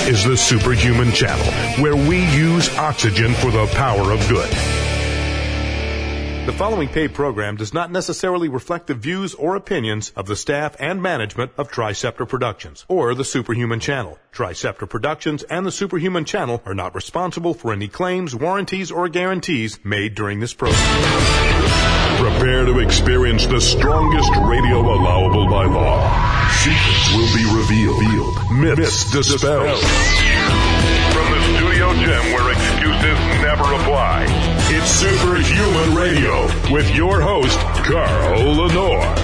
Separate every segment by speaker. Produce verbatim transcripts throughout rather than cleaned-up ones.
Speaker 1: This is the Superhuman Channel, where we use oxygen for the power of good. The following paid program does not necessarily reflect the views or opinions of the staff and management of Triceptor Productions or the Superhuman Channel. Triceptor Productions and the Superhuman Channel are not responsible for any claims, warranties, or guarantees made during this program. Prepare to experience the strongest radio allowable by law. Secrets will be revealed. Myths dispelled. From the studio gym where excuses never apply, it's Superhuman Radio with your host, Carl Lenore.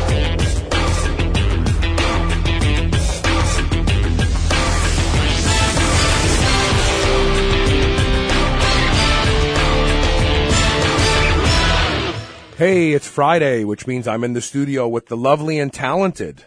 Speaker 2: Hey, it's Friday, which means I'm in the studio with the lovely and talented.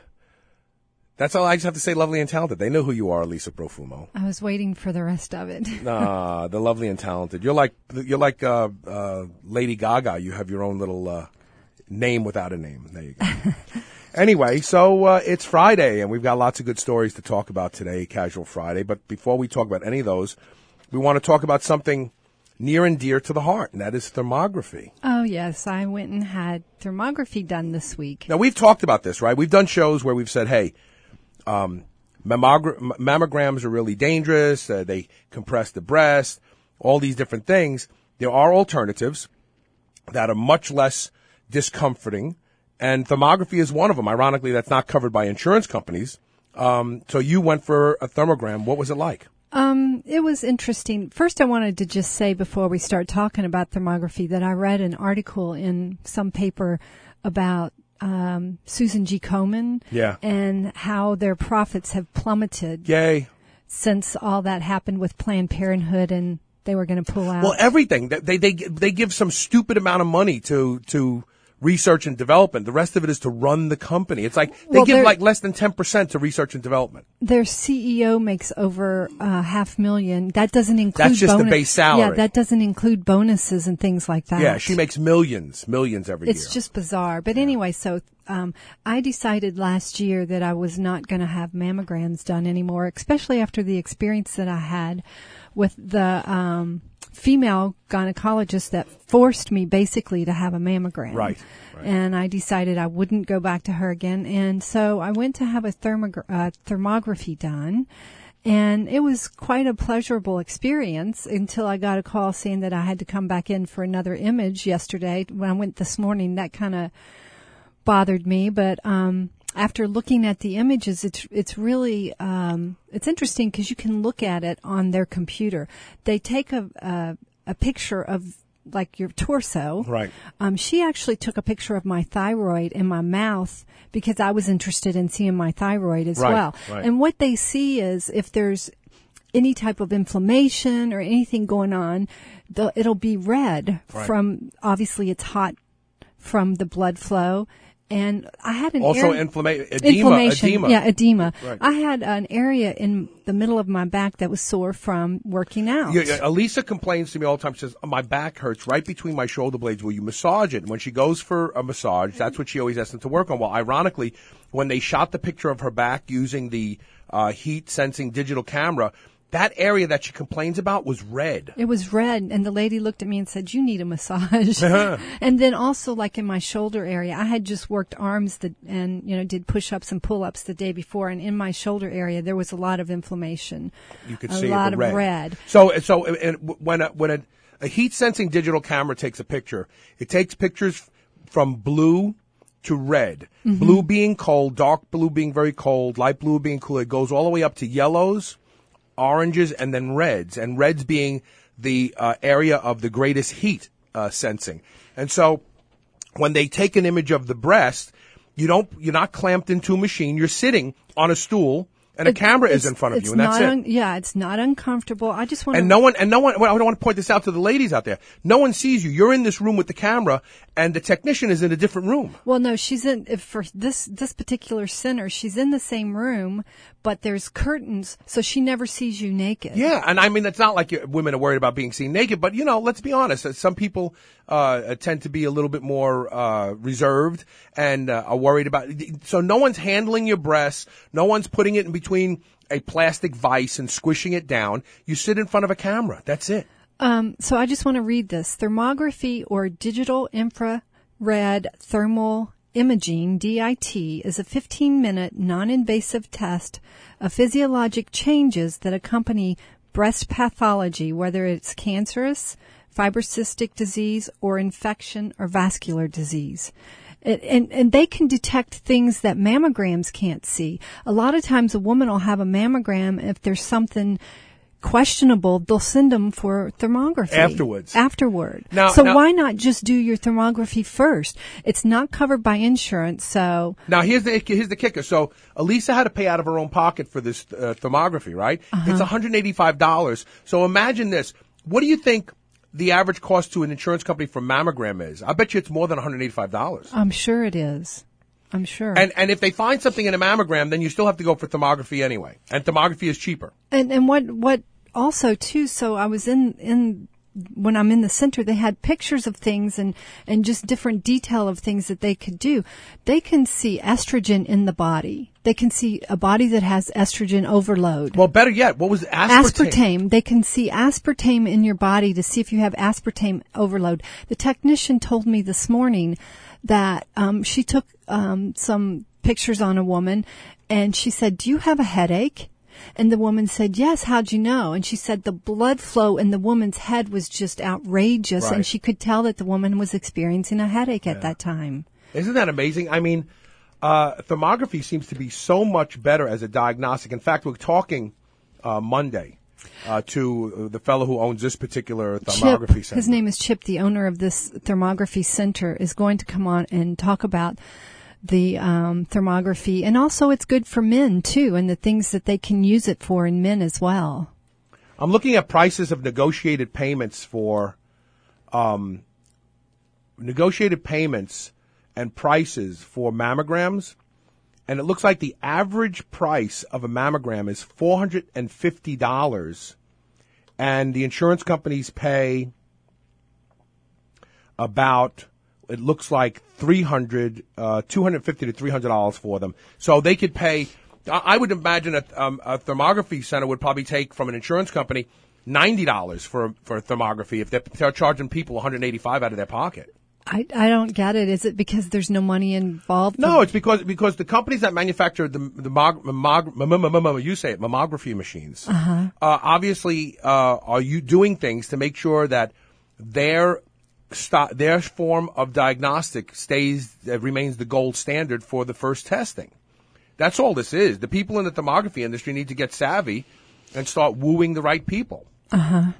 Speaker 2: That's all I just have to say, lovely and talented. They know who you are, Lisa Profumo.
Speaker 3: I was waiting for the rest of it.
Speaker 2: Nah, the lovely and talented. You're like you're like uh, uh, Lady Gaga. You have your own little uh, name without a name. There you go. Anyway, so uh, it's Friday, and we've got lots of good stories to talk about today, Casual Friday. But before we talk about any of those, we want to talk about something near and dear to the heart, and that is thermography.
Speaker 3: Oh, yes. I went and had thermography done this week.
Speaker 2: Now, we've talked about this, right? We've done shows where we've said, hey, um, mammogra- mammograms are really dangerous. Uh, they compress the breast, all these different things. There are alternatives that are much less discomforting, and thermography is one of them. Ironically, that's not covered by insurance companies. Um, so you went for a thermogram. What was it like?
Speaker 3: Um, it was interesting. First, I wanted to just say before we start talking about thermography that I read an article in some paper about um, Susan G. Komen
Speaker 2: yeah.
Speaker 3: and how their profits have plummeted.
Speaker 2: Yay.
Speaker 3: Since all that happened with Planned Parenthood and they were going to pull out.
Speaker 2: Well, everything. They, they, they give some stupid amount of money to, to research and development. The rest of it is to run the company. It's like they
Speaker 3: well,
Speaker 2: give like less than ten percent to research and development.
Speaker 3: Their C E O makes over uh, half million. That doesn't include
Speaker 2: That's just
Speaker 3: bonus-
Speaker 2: the base salary.
Speaker 3: Yeah, that doesn't include bonuses and things like that.
Speaker 2: Yeah, she makes millions, millions every
Speaker 3: it's
Speaker 2: year.
Speaker 3: It's just bizarre. But
Speaker 2: yeah.
Speaker 3: anyway, so um, I decided last year that I was not going to have mammograms done anymore, especially after the experience that I had with the um, female gynecologist that forced me basically to have a mammogram.
Speaker 2: Right. Right.
Speaker 3: And I decided I wouldn't go back to her again. And so I went to have a thermogra- uh, thermography done. And it was quite a pleasurable experience until I got a call saying that I had to come back in for another image yesterday. When I went this morning, that kind of bothered me. But um after looking at the images, it's it's really um it's interesting because you can look at it on their computer. They take a a, a picture of like your torso.
Speaker 2: Right.
Speaker 3: Um, she actually took a picture of my thyroid and my mouth because I was interested in seeing my thyroid as
Speaker 2: right,
Speaker 3: well.
Speaker 2: Right.
Speaker 3: And what they see is if there's any type of inflammation or anything going on, the, it'll be red
Speaker 2: right.
Speaker 3: from, obviously it's hot from the blood flow. And I had an
Speaker 2: also
Speaker 3: area,
Speaker 2: inflama- edema,
Speaker 3: inflammation.
Speaker 2: edema.
Speaker 3: Yeah, edema.
Speaker 2: Right.
Speaker 3: I had an area in the middle of my back that was sore from working out.
Speaker 2: Yeah, yeah, Elisa complains to me all the time. She says, my back hurts right between my shoulder blades. Will you massage it? And when she goes for a massage, that's what she always asks them to work on. Well, ironically, when they shot the picture of her back using the uh, heat-sensing digital camera, that area that she complains about was red.
Speaker 3: It was red, and the lady looked at me and said, you need a massage. And then also, like in my shoulder area, I had just worked arms the, and, you know, did push-ups and pull-ups the day before, and in my shoulder area, there was a lot of inflammation.
Speaker 2: You could
Speaker 3: a
Speaker 2: see
Speaker 3: lot
Speaker 2: it,
Speaker 3: of
Speaker 2: red.
Speaker 3: red.
Speaker 2: So, so and when a, when a, a heat-sensing digital camera takes a picture, it takes pictures from blue to red. Mm-hmm. Blue being cold, dark blue being very cold, light blue being cool. It goes all the way up to yellows, oranges, and then reds, and reds being the uh, area of the greatest heat uh, sensing. And so when they take an image of the breast, you don't, you're not clamped into a machine. You're sitting on a stool, and a
Speaker 3: It-
Speaker 2: camera is
Speaker 3: it's-
Speaker 2: in front of
Speaker 3: it's
Speaker 2: you, and that's
Speaker 3: not
Speaker 2: it.
Speaker 3: un- yeah, it's not uncomfortable. I just want
Speaker 2: And no one, and no one, well, I want to point this out to the ladies out there. No one sees you. You're in this room with the camera, and the technician is in a different room.
Speaker 3: Well, no, she's in, if for this, this particular center, she's in the same room, but there's curtains, so she never sees you naked.
Speaker 2: Yeah, and I mean, it's not like you- women are worried about being seen naked, but, you know, let's be honest. uh, Some people uh tend to be a little bit more uh reserved and uh, are worried about. So no one's handling your breasts. No one's putting it in between between a plastic vise and squishing it down. You sit in front of a camera. That's it.
Speaker 3: Um, so I just want to read this. Thermography, or digital infrared thermal imaging, D I T, is a fifteen-minute non-invasive test of physiologic changes that accompany breast pathology, whether it's cancerous, fibrocystic disease, or infection or vascular disease. And, and, and they can detect things that mammograms can't see. A lot of times a woman will have a mammogram. If there's something questionable, they'll send them for thermography.
Speaker 2: Afterwards.
Speaker 3: Afterward.
Speaker 2: Now,
Speaker 3: so
Speaker 2: now,
Speaker 3: why not just do your thermography first? It's not covered by insurance, so...
Speaker 2: Now, here's the here's the kicker. So, Elisa had to pay out of her own pocket for this uh, thermography, right? Uh-huh. It's one hundred eighty-five dollars. So, imagine this. What do you think the average cost to an insurance company for mammogram is? I bet you it's more than one hundred eighty-five dollars.
Speaker 3: I'm sure it is. I'm sure.
Speaker 2: And and if they find something in a mammogram, then you still have to go for thermography anyway. And thermography is cheaper.
Speaker 3: And and what what also too, so I was in in when I'm in the center, they had pictures of things and and just different detail of things that they could do. They can see estrogen in the body. They can see a body that has estrogen overload.
Speaker 2: Well, better yet, what was aspartame?
Speaker 3: Aspartame. They can see aspartame in your body to see if you have aspartame overload. The technician told me this morning that um, she took um, some pictures on a woman, and she said, "Do you have a headache?" And the woman said, "Yes, how'd you know?" And she said the blood flow in the woman's head was just outrageous,
Speaker 2: right.
Speaker 3: and she could tell that the woman was experiencing a headache at
Speaker 2: yeah.
Speaker 3: that time.
Speaker 2: Isn't that amazing? I mean, uh, thermography seems to be so much better as a diagnostic. In fact, we're talking uh, Monday uh, to the fellow who owns this particular thermography
Speaker 3: Chip,
Speaker 2: center.
Speaker 3: His name is Chip, the owner of this thermography center, is going to come on and talk about the um, thermography. And also it's good for men, too, and the things that they can use it for in men as well.
Speaker 2: I'm looking at prices of negotiated payments for um, negotiated payments and prices for mammograms. And it looks like the average price of a mammogram is four hundred fifty dollars. And the insurance companies pay about... It looks like three hundred, uh, two hundred fifty to three hundred dollars for them. So they could pay. I would imagine a, um, a thermography center would probably take from an insurance company ninety dollars for for thermography if they're, they're charging people one hundred eighty-five dollars out of their pocket.
Speaker 3: I, I don't get it. Is it because there's no money involved?
Speaker 2: No, it's because because the companies that manufacture the the mog, mamog, mamog, you say it, mammography machines, uh-huh. uh, obviously uh, are you doing things to make sure that their St- their form of diagnostic stays, uh, remains the gold standard for the first testing. That's all this is. The people in the thermography industry need to get savvy and start wooing the right people.
Speaker 3: Uh-huh.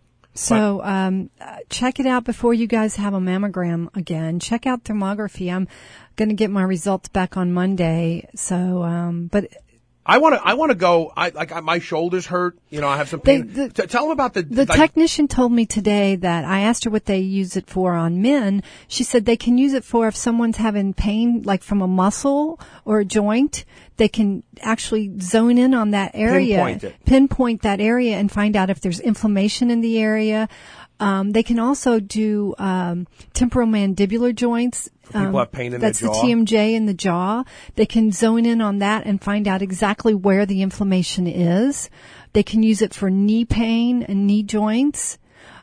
Speaker 3: So, but, um, uh, check it out before you guys have a mammogram again. Check out thermography. I'm going to get my results back on Monday. So, um, but
Speaker 2: I want to. I want to go. I like I, my shoulders hurt. You know, I have some pain.
Speaker 3: They, the,
Speaker 2: T- tell them about the.
Speaker 3: The
Speaker 2: like,
Speaker 3: technician told me today that I asked her what they use it for on men. She said they can use it for if someone's having pain, like from a muscle or a joint. They can actually zone in on that area,
Speaker 2: pinpoint it.
Speaker 3: pinpoint that area, and find out if there's inflammation in the area. Um, they can also do um, temporomandibular joints.
Speaker 2: For people
Speaker 3: um,
Speaker 2: who have pain in
Speaker 3: that's
Speaker 2: their jaw.
Speaker 3: the T M J in the jaw. They can zone in on that and find out exactly where the inflammation is. They can use it for knee pain and knee joints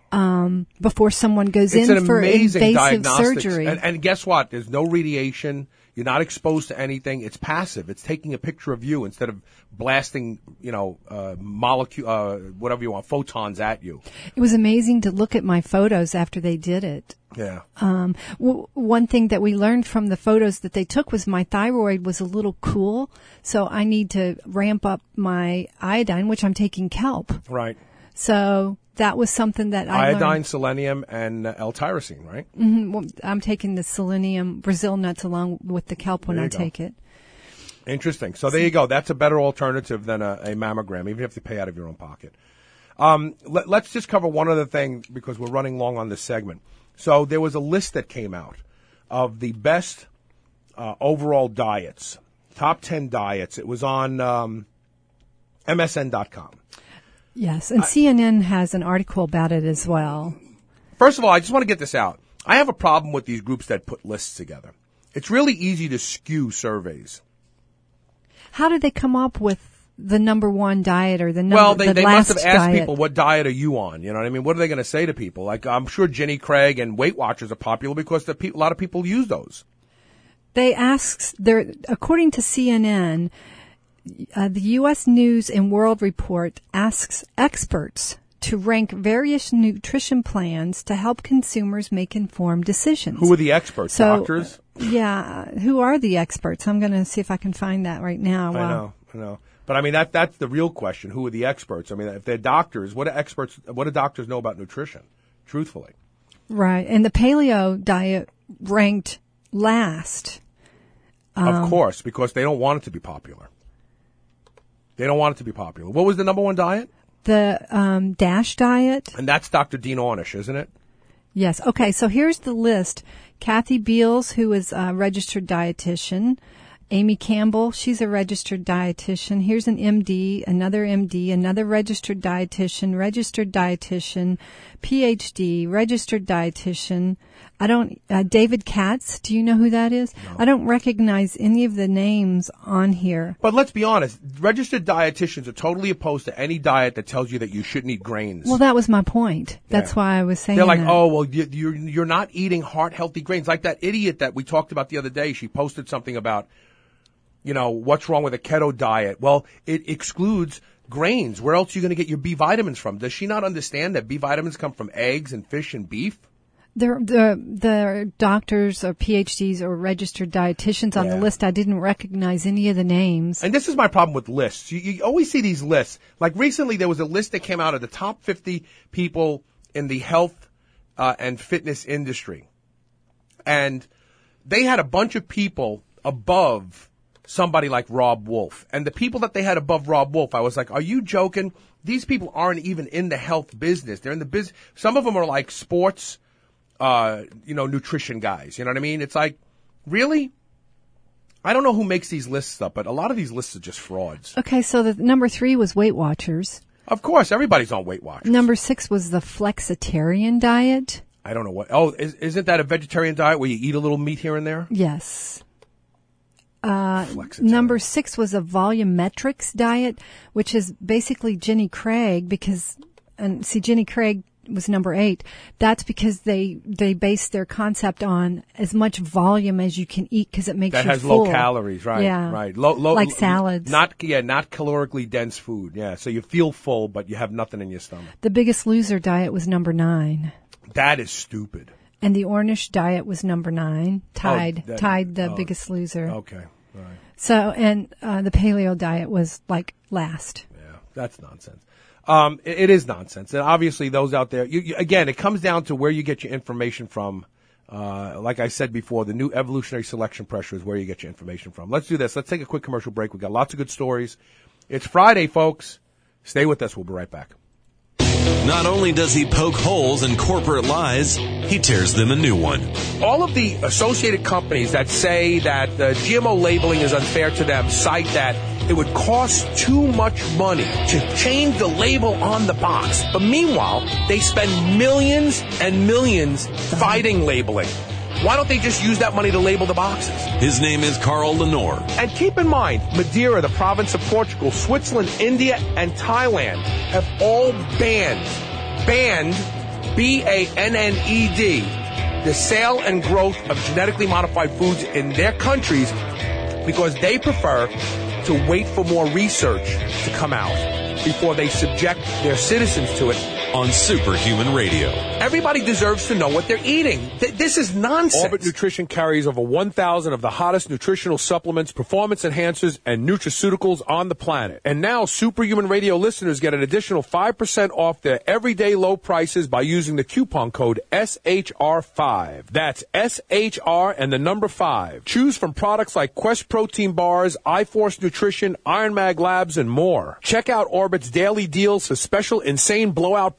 Speaker 3: um, before someone goes
Speaker 2: it's
Speaker 3: in
Speaker 2: an
Speaker 3: for
Speaker 2: amazing
Speaker 3: invasive
Speaker 2: diagnostics.
Speaker 3: surgery.
Speaker 2: And, and guess what? There's no radiation. You're not exposed to anything. It's passive. It's taking a picture of you instead of blasting, you know, uh, molecule, uh, whatever you want, photons at you.
Speaker 3: It was amazing to look at my photos after they did it.
Speaker 2: Yeah.
Speaker 3: Um, w- one thing that we learned from the photos that they took was my thyroid was a little cool, so I need to ramp up my iodine, which I'm taking kelp.
Speaker 2: Right.
Speaker 3: So that was something that I
Speaker 2: Iodine,
Speaker 3: learned.
Speaker 2: selenium, and uh, L-tyrosine, right?
Speaker 3: Mm-hmm. Well, I'm taking the selenium Brazil nuts along with the kelp when I
Speaker 2: go.
Speaker 3: take it.
Speaker 2: Interesting. So there you go. That's a better alternative than a, a mammogram, even if you have to pay out of your own pocket. Um, let, let's just cover one other thing because we're running long on this segment. So there was a list that came out of the best uh, overall diets, top ten diets. It was on um, M S N dot com.
Speaker 3: Yes, and I, C N N has an article about it as well.
Speaker 2: First of all, I just want to get this out. I have a problem with these groups that put lists together. It's really easy to skew surveys.
Speaker 3: How did they come up with the number one diet or the number
Speaker 2: Well, they,
Speaker 3: the
Speaker 2: they
Speaker 3: last
Speaker 2: must have asked
Speaker 3: diet.
Speaker 2: people, what diet are you on? You know what I mean? What are they going to say to people? Like, I'm sure Jenny Craig and Weight Watchers are popular because the pe- a lot of people use those.
Speaker 3: They asked, there, according to C N N, uh, the U S News and World Report asks experts to rank various nutrition plans to help consumers make informed decisions.
Speaker 2: Who are the experts?
Speaker 3: So,
Speaker 2: Doctors?
Speaker 3: Yeah. Who are the experts? I'm going to see if I can find that right now.
Speaker 2: I know, I know. But I mean, that that's the real question. Who are the experts? I mean, if they're doctors, what do experts, what do doctors know about nutrition? Truthfully.
Speaker 3: Right. And the paleo diet ranked last.
Speaker 2: Of
Speaker 3: Um,
Speaker 2: course, because they don't want it to be popular. They don't want it to be popular. What was the number one diet?
Speaker 3: The um, DASH diet.
Speaker 2: And that's Doctor Dean Ornish, isn't it?
Speaker 3: Yes. Okay. So here's the list. Kathy Beals, who is a registered dietitian. Amy Campbell, she's a registered dietitian. Here's an M D, another M D, another registered dietitian, registered dietitian, P H D, registered dietitian. I don't, uh, David Katz, do you know who that is? No. I don't recognize any of the names on here.
Speaker 2: But let's be honest, registered dietitians are totally opposed to any diet that tells you that you shouldn't eat grains.
Speaker 3: Well, that was my point. That's
Speaker 2: Yeah.
Speaker 3: why I was saying
Speaker 2: They're like,
Speaker 3: that.
Speaker 2: oh, well, you, you're, you're not eating heart-healthy grains. Like that idiot that we talked about the other day. She posted something about, you know, what's wrong with a keto diet? Well, it excludes grains. Where else are you going to get your B vitamins from? Does she not understand that B vitamins come from eggs and fish and beef?
Speaker 3: There, the the doctors or P H Ds or registered dietitians on
Speaker 2: Yeah.
Speaker 3: the list, I didn't recognize any of the names.
Speaker 2: And this is my problem with lists. You, you always see these lists. Like recently there was a list that came out of the top fifty people in the health uh, and fitness industry. And they had a bunch of people above somebody like Rob Wolf. And the people that they had above Rob Wolf, I was like, are you joking? These people aren't even in the health business. They're in the business. Some of them are like sports, uh, you know, nutrition guys. You know what I mean? It's like, really? I don't know who makes these lists up, but a lot of these lists are just frauds.
Speaker 3: Okay, so the number three was Weight Watchers.
Speaker 2: Of course, everybody's on Weight Watchers.
Speaker 3: Number six was the Flexitarian diet.
Speaker 2: I don't know what. Oh, is, isn't that a vegetarian diet where you eat a little meat here and there?
Speaker 3: Yes. Uh,
Speaker 2: Flexitarian.
Speaker 3: number six was a volumetrics diet, which is basically Jenny Craig because, and see, Jenny Craig was number eight. That's because they, they base their concept on as much volume as you can eat because it makes
Speaker 2: That
Speaker 3: you
Speaker 2: has
Speaker 3: full.
Speaker 2: low calories, right?
Speaker 3: Yeah.
Speaker 2: Right. Low, low,
Speaker 3: Like
Speaker 2: low-
Speaker 3: salads.
Speaker 2: Not, yeah, not calorically dense food. Yeah. So you feel full, but you have nothing in your stomach.
Speaker 3: The Biggest Loser diet was number nine.
Speaker 2: That is stupid.
Speaker 3: And the Ornish diet was number nine, tied,
Speaker 2: Oh, that-
Speaker 3: tied the
Speaker 2: oh.
Speaker 3: Biggest Loser.
Speaker 2: Okay. Right.
Speaker 3: So, and uh, the paleo diet was like last.
Speaker 2: Yeah, that's nonsense. Um, it, it is nonsense, and obviously those out there. You, you, again, it comes down to where you get your information from. Uh, like I said before, the new evolutionary selection pressure is where you get your information from. Let's do this. Let's take a quick commercial break. We've got lots of good stories. It's Friday, folks. Stay with us. We'll be right back.
Speaker 4: Not only does he poke holes in corporate lies, he tears them a new one.
Speaker 2: All of the associated companies that say that the G M O labeling is unfair to them cite that it would cost too much money to change the label on the box. But meanwhile, they spend millions and millions fighting labeling. Why don't they just use that money to label the boxes?
Speaker 4: His name is Carl Lenore.
Speaker 2: And keep in mind, Madeira, the province of Portugal, Switzerland, India, and Thailand have all banned, banned, B A N N E D, the sale and growth of genetically modified foods in their countries because they prefer to wait for more research to come out before they subject their citizens to it.
Speaker 4: On Superhuman Radio.
Speaker 2: Everybody deserves to know what they're eating. Th- this is nonsense. Orbit Nutrition carries over one thousand of the hottest nutritional supplements, performance enhancers, and nutraceuticals on the planet. And now Superhuman Radio listeners get an additional five percent off their everyday low prices by using the coupon code S H R five. That's S H R and the number five. Choose from products like Quest Protein Bars, iForce Nutrition, Iron Mag Labs, and more. Check out Orbit's daily deals for special insane blowout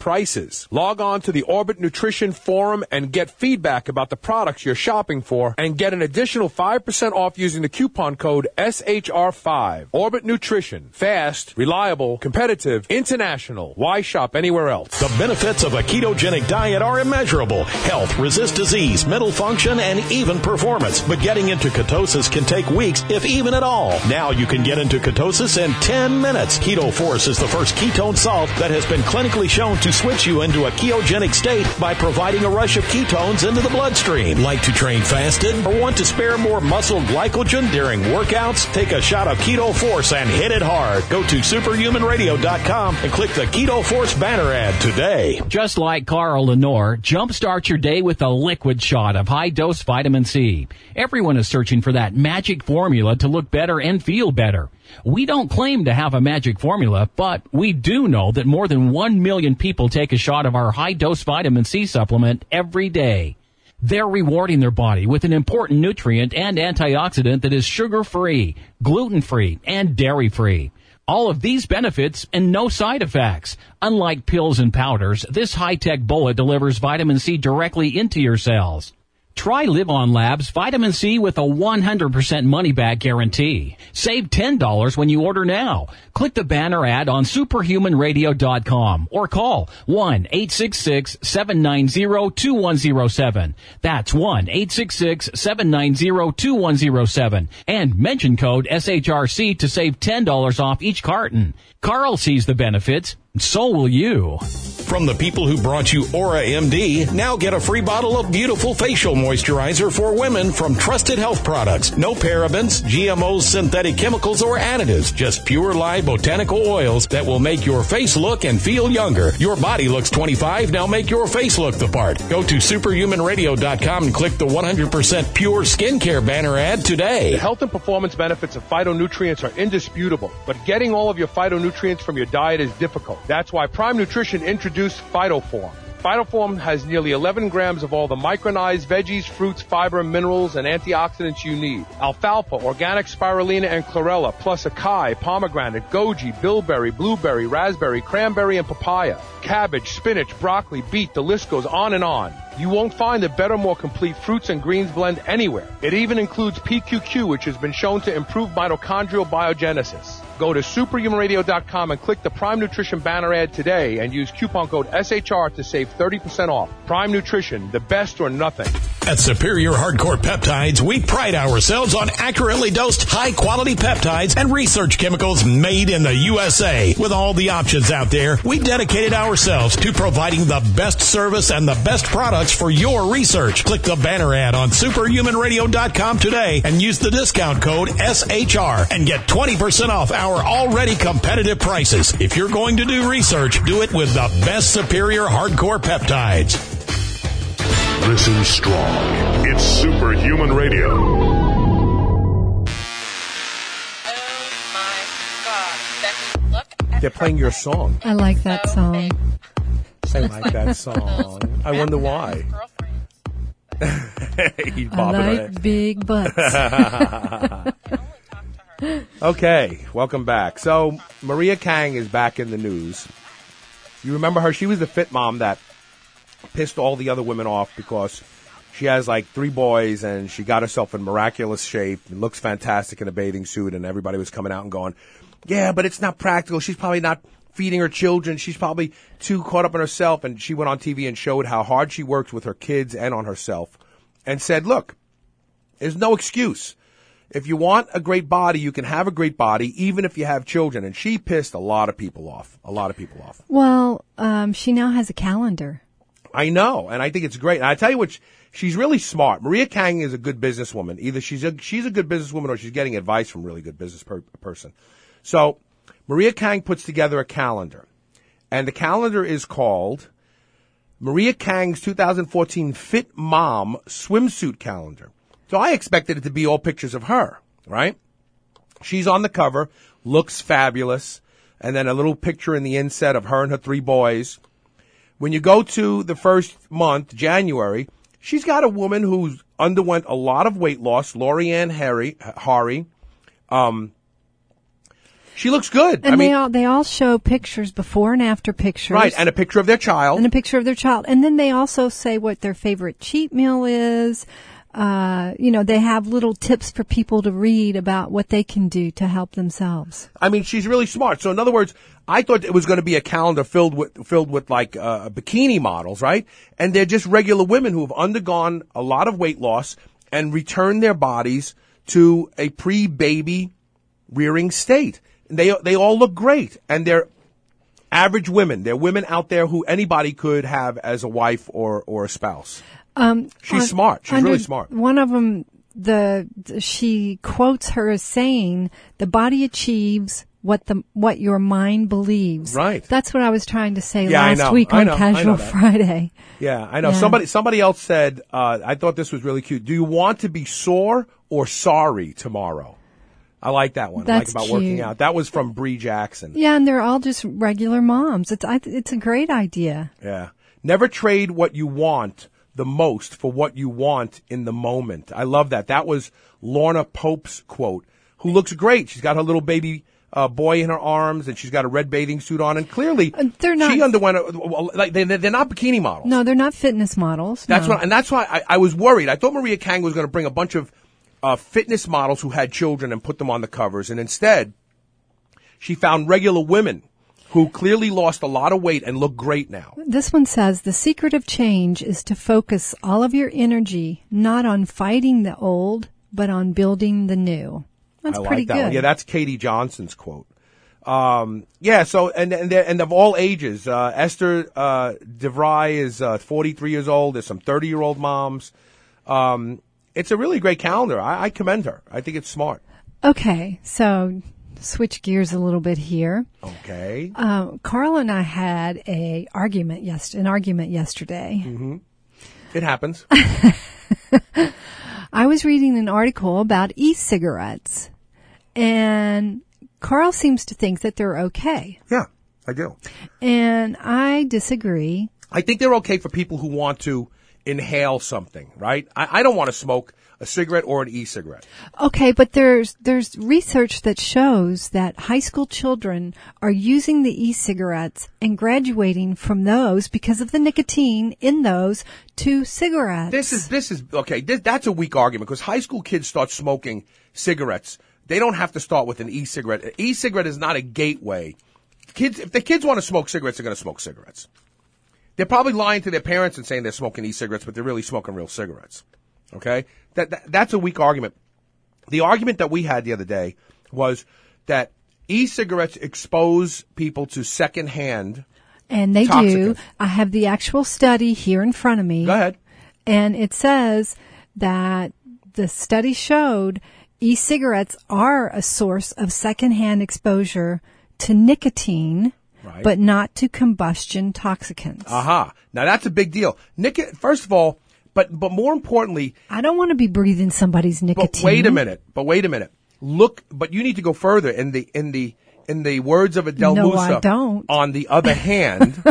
Speaker 2: prices. Log on to the Orbit Nutrition Forum and get feedback about the products you're shopping for and get an additional five percent off using the coupon code S H R five. Orbit Nutrition. Fast, reliable, competitive, international. Why shop anywhere else?
Speaker 5: The benefits of a ketogenic diet are immeasurable. Health, resist disease, mental function, and even performance. But getting into ketosis can take weeks, if even at all. Now you can get into ketosis in ten minutes. Keto Force is the first ketone salt that has been clinically shown to switch you into a ketogenic state by providing a rush of ketones into the bloodstream. Like to train fasted or want to spare more muscle glycogen during workouts? Take a shot of Keto Force and hit it hard. Go to superhuman radio dot com and click the Keto Force banner ad today.
Speaker 6: Just like Carl Lenore, jumpstart your day with a liquid shot of high-dose vitamin C. Everyone is searching for that magic formula to look better and feel better. We don't claim to have a magic formula, but we do know that more than one million people take a shot of our high-dose vitamin C supplement every day. They're rewarding their body with an important nutrient and antioxidant that is sugar-free, gluten-free, and dairy-free. All of these benefits and no side effects. Unlike pills and powders, this high-tech bullet delivers vitamin C directly into your cells. Try Live On Labs Vitamin C with a one hundred percent money-back guarantee. Save ten dollars when you order now. Click the banner ad on superhuman radio dot com or call one eight six six, seven nine zero, two one zero seven. That's one eight six six, seven nine zero, two one zero seven. And mention code S H R C to save ten dollars off each carton. Carl sees the benefits. So will you.
Speaker 5: From the people who brought you Aura M D, now get a free bottle of beautiful facial moisturizer for women from Trusted Health Products. No parabens, G M Os, synthetic chemicals, or additives. Just pure live botanical oils that will make your face look and feel younger. Your body looks twenty-five, now make your face look the part. Go to superhuman radio dot com and click the one hundred percent pure skincare banner ad today.
Speaker 2: The health and performance benefits of phytonutrients are indisputable, but getting all of your phytonutrients from your diet is difficult. That's why Prime Nutrition introduced PhytoForm. PhytoForm has nearly eleven grams of all the micronized veggies, fruits, fiber, minerals, and antioxidants you need. Alfalfa, organic spirulina, and chlorella, plus acai, pomegranate, goji, bilberry, blueberry, raspberry, cranberry, and papaya. Cabbage, spinach, broccoli, beet, the list goes on and on. You won't find a better, more complete fruits and greens blend anywhere. It even includes P Q Q, which has been shown to improve mitochondrial biogenesis. Go to superhuman radio dot com and click the Prime Nutrition banner ad today and use coupon code S H R to save thirty percent off. Prime Nutrition, the best or nothing.
Speaker 5: At Superior Hardcore Peptides, we pride ourselves on accurately dosed, high-quality peptides and research chemicals made in the U S A. With all the options out there, we dedicated ourselves to providing the best service and the best products for your research. Click the banner ad on superhuman radio dot com today and use the discount code S H R and get twenty percent off our already competitive prices. If you're going to do research, do it with the best Superior Hardcore Peptides.
Speaker 1: Listen strong. It's Superhuman Radio.
Speaker 7: Oh my God, Becky, look at
Speaker 2: They're playing your song.
Speaker 3: I like that
Speaker 7: so
Speaker 3: song.
Speaker 7: big.
Speaker 2: I like that song. I wonder why. He's
Speaker 3: I
Speaker 2: bobbing on
Speaker 3: like
Speaker 2: it.
Speaker 3: big butts.
Speaker 2: Okay, welcome back. So, Maria Kang is back in the news. You remember her? She was the fit mom that pissed all the other women off because she has like three boys and she got herself in miraculous shape and looks fantastic in a bathing suit, and everybody was coming out and going, yeah, but it's not practical. She's probably not feeding her children. She's probably too caught up in herself. And she went on T V and showed how hard she works with her kids and on herself and said, look, there's no excuse. If you want a great body, you can have a great body, even if you have children. And she pissed a lot of people off, a lot of people off.
Speaker 3: Well, um, she now has a calendar.
Speaker 2: I know, and I think it's great. And I tell you what, she's really smart. Maria Kang is a good businesswoman. Either she's a, she's a good businesswoman or she's getting advice from a really good business per, person. So Maria Kang puts together a calendar, and the calendar is called Maria Kang's two thousand fourteen Fit Mom Swimsuit Calendar. So I expected it to be all pictures of her, right? She's on the cover, looks fabulous, and then a little picture in the inset of her and her three boys. When you go to the first month, January, she's got a woman who underwent a lot of weight loss, Lorianne Harry, Hari. Um, She looks good.
Speaker 3: And
Speaker 2: I
Speaker 3: they
Speaker 2: mean,
Speaker 3: all they all show pictures, before and after pictures.
Speaker 2: right, and a picture of their child.
Speaker 3: and a picture of their child. And then they also say what their favorite cheat meal is. Uh, you know, they have little tips for people to read about what they can do to help themselves.
Speaker 2: I mean, she's really smart. So in other words, I thought it was going to be a calendar filled with filled with like uh, bikini models, right? And they're just regular women who have undergone a lot of weight loss and returned their bodies to a pre-baby rearing state. They they all look great, and they're average women. They're women out there who anybody could have as a wife or or a spouse.
Speaker 3: Um,
Speaker 2: She's
Speaker 3: on-
Speaker 2: smart. She's
Speaker 3: under
Speaker 2: really smart.
Speaker 3: One of them, the she quotes her as saying, "The body achieves what the what your mind believes."
Speaker 2: Right.
Speaker 3: That's what I was trying to say
Speaker 2: Yeah, I
Speaker 3: last
Speaker 2: know.
Speaker 3: week
Speaker 2: I
Speaker 3: on
Speaker 2: know. I
Speaker 3: Casual
Speaker 2: know that.
Speaker 3: Friday.
Speaker 2: Yeah, I know.
Speaker 3: Yeah.
Speaker 2: Somebody somebody else said, uh, I thought this was really cute. Do you want to be sore or sorry tomorrow? I like that one.
Speaker 3: That's
Speaker 2: I like about working
Speaker 3: cute.
Speaker 2: out. That was from Bree Jackson.
Speaker 3: Yeah, and they're all just regular moms. It's I, it's a great idea.
Speaker 2: Yeah. Never trade what you want the most for what you want in the moment. I love that. That was Lorna Pope's quote, who looks great. She's got her little baby uh, boy in her arms, and she's got a red bathing suit on, and clearly
Speaker 3: Uh, they're not-
Speaker 2: she underwent a, like they they're not bikini models.
Speaker 3: No, they're not fitness models.
Speaker 2: That's
Speaker 3: no.
Speaker 2: what, and that's why I, I was worried. I thought Maria Kang was going to bring a bunch of uh, fitness models who had children and put them on the covers, and instead, she found regular women who clearly lost a lot of weight and look great now.
Speaker 3: This one says, the secret of change is to focus all of your energy not on fighting the old, but on building the new. That's
Speaker 2: I
Speaker 3: pretty
Speaker 2: like that
Speaker 3: good.
Speaker 2: one. Yeah, that's Katie Johnson's quote. Um, yeah, so, and, and, they're- and of all ages, uh, Esther, uh, DeVry is, uh, forty-three years old. There's some thirty-year-old moms. Um, it's a really great calendar. I, I commend her. I think it's smart.
Speaker 3: Okay, so switch gears a little bit here.
Speaker 2: Okay.
Speaker 3: Uh, Carl and I had a argument yes, an argument yesterday.
Speaker 2: Mm-hmm. It happens.
Speaker 3: I was reading an article about e-cigarettes, and Carl seems to think that they're okay,
Speaker 2: Yeah, I do.
Speaker 3: and I disagree.
Speaker 2: I think they're okay for people who want to inhale something, right? I, I don't want to smoke a cigarette or an e-cigarette.
Speaker 3: Okay, but there's there's research that shows that high school children are using the e-cigarettes and graduating from those because of the nicotine in those to cigarettes.
Speaker 2: This is this is okay. This, that's a weak argument because high school kids start smoking cigarettes. They don't have to start with an e-cigarette. An e-cigarette is not a gateway. Kids, if the kids want to smoke cigarettes, they're going to smoke cigarettes. They're probably lying to their parents and saying they're smoking e-cigarettes, but they're really smoking real cigarettes. Okay, that, that that's a weak argument. The argument that we had the other day was that e-cigarettes expose people to secondhand.
Speaker 3: And they do.
Speaker 2: Toxicants.
Speaker 3: I have the actual study here in front of me.
Speaker 2: Go ahead.
Speaker 3: And it says that the study showed e-cigarettes are a source of secondhand exposure to nicotine,
Speaker 2: Right.
Speaker 3: but not to combustion toxicants.
Speaker 2: Aha. Now that's a big deal. Nic- First of all, but but more importantly,
Speaker 3: I don't want to be breathing somebody's nicotine.
Speaker 2: but wait a minute. But wait a minute. Look, but you need to go further in the in the in the words of Adele
Speaker 3: No,
Speaker 2: Musa.
Speaker 3: I don't.
Speaker 2: On the other hand,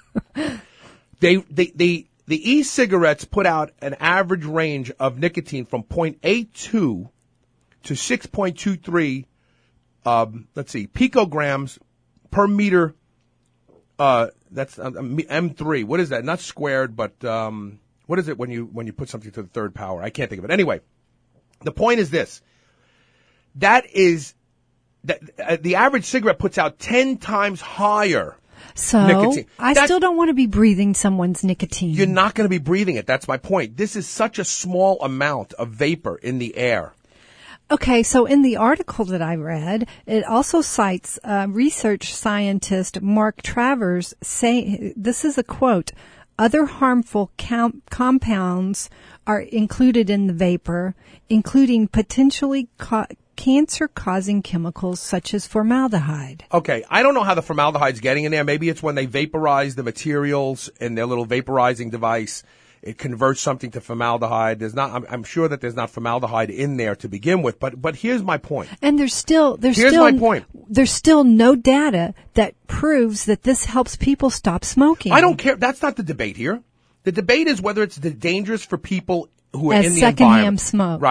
Speaker 2: they they they the e-cigarettes put out an average range of nicotine from zero point eight two to six point two three. Um, let's see, picograms per meter. Uh, that's uh, M three. What is that? Not squared, but um, what is it when you when you put something to the third power? I can't think of it. Anyway, the point is this: that is that uh, the average cigarette puts out ten times higher.
Speaker 3: So
Speaker 2: nicotine.
Speaker 3: I
Speaker 2: That's-
Speaker 3: still don't want to be breathing someone's nicotine.
Speaker 2: You're not going to be breathing it. That's my point. This is such a small amount of vapor in the air.
Speaker 3: Okay, so in the article that I read, it also cites uh, research scientist Mark Travers say, this is a quote, other harmful com- compounds are included in the vapor, including potentially ca- cancer-causing chemicals such as formaldehyde.
Speaker 2: Okay, I don't know how the formaldehyde's getting in there. Maybe it's when they vaporize the materials in their little vaporizing device. It converts something to formaldehyde. There's not. I'm, I'm sure that there's not formaldehyde in there to begin with. But but here's my point.
Speaker 3: And there's still there's
Speaker 2: Here's
Speaker 3: still
Speaker 2: my point.
Speaker 3: there's still no data that proves that this helps people stop smoking.
Speaker 2: I don't care. That's not the debate here. The debate is whether it's the dangerous for people who are
Speaker 3: As
Speaker 2: in the
Speaker 3: secondhand
Speaker 2: environment.
Speaker 3: smoke.
Speaker 2: Right.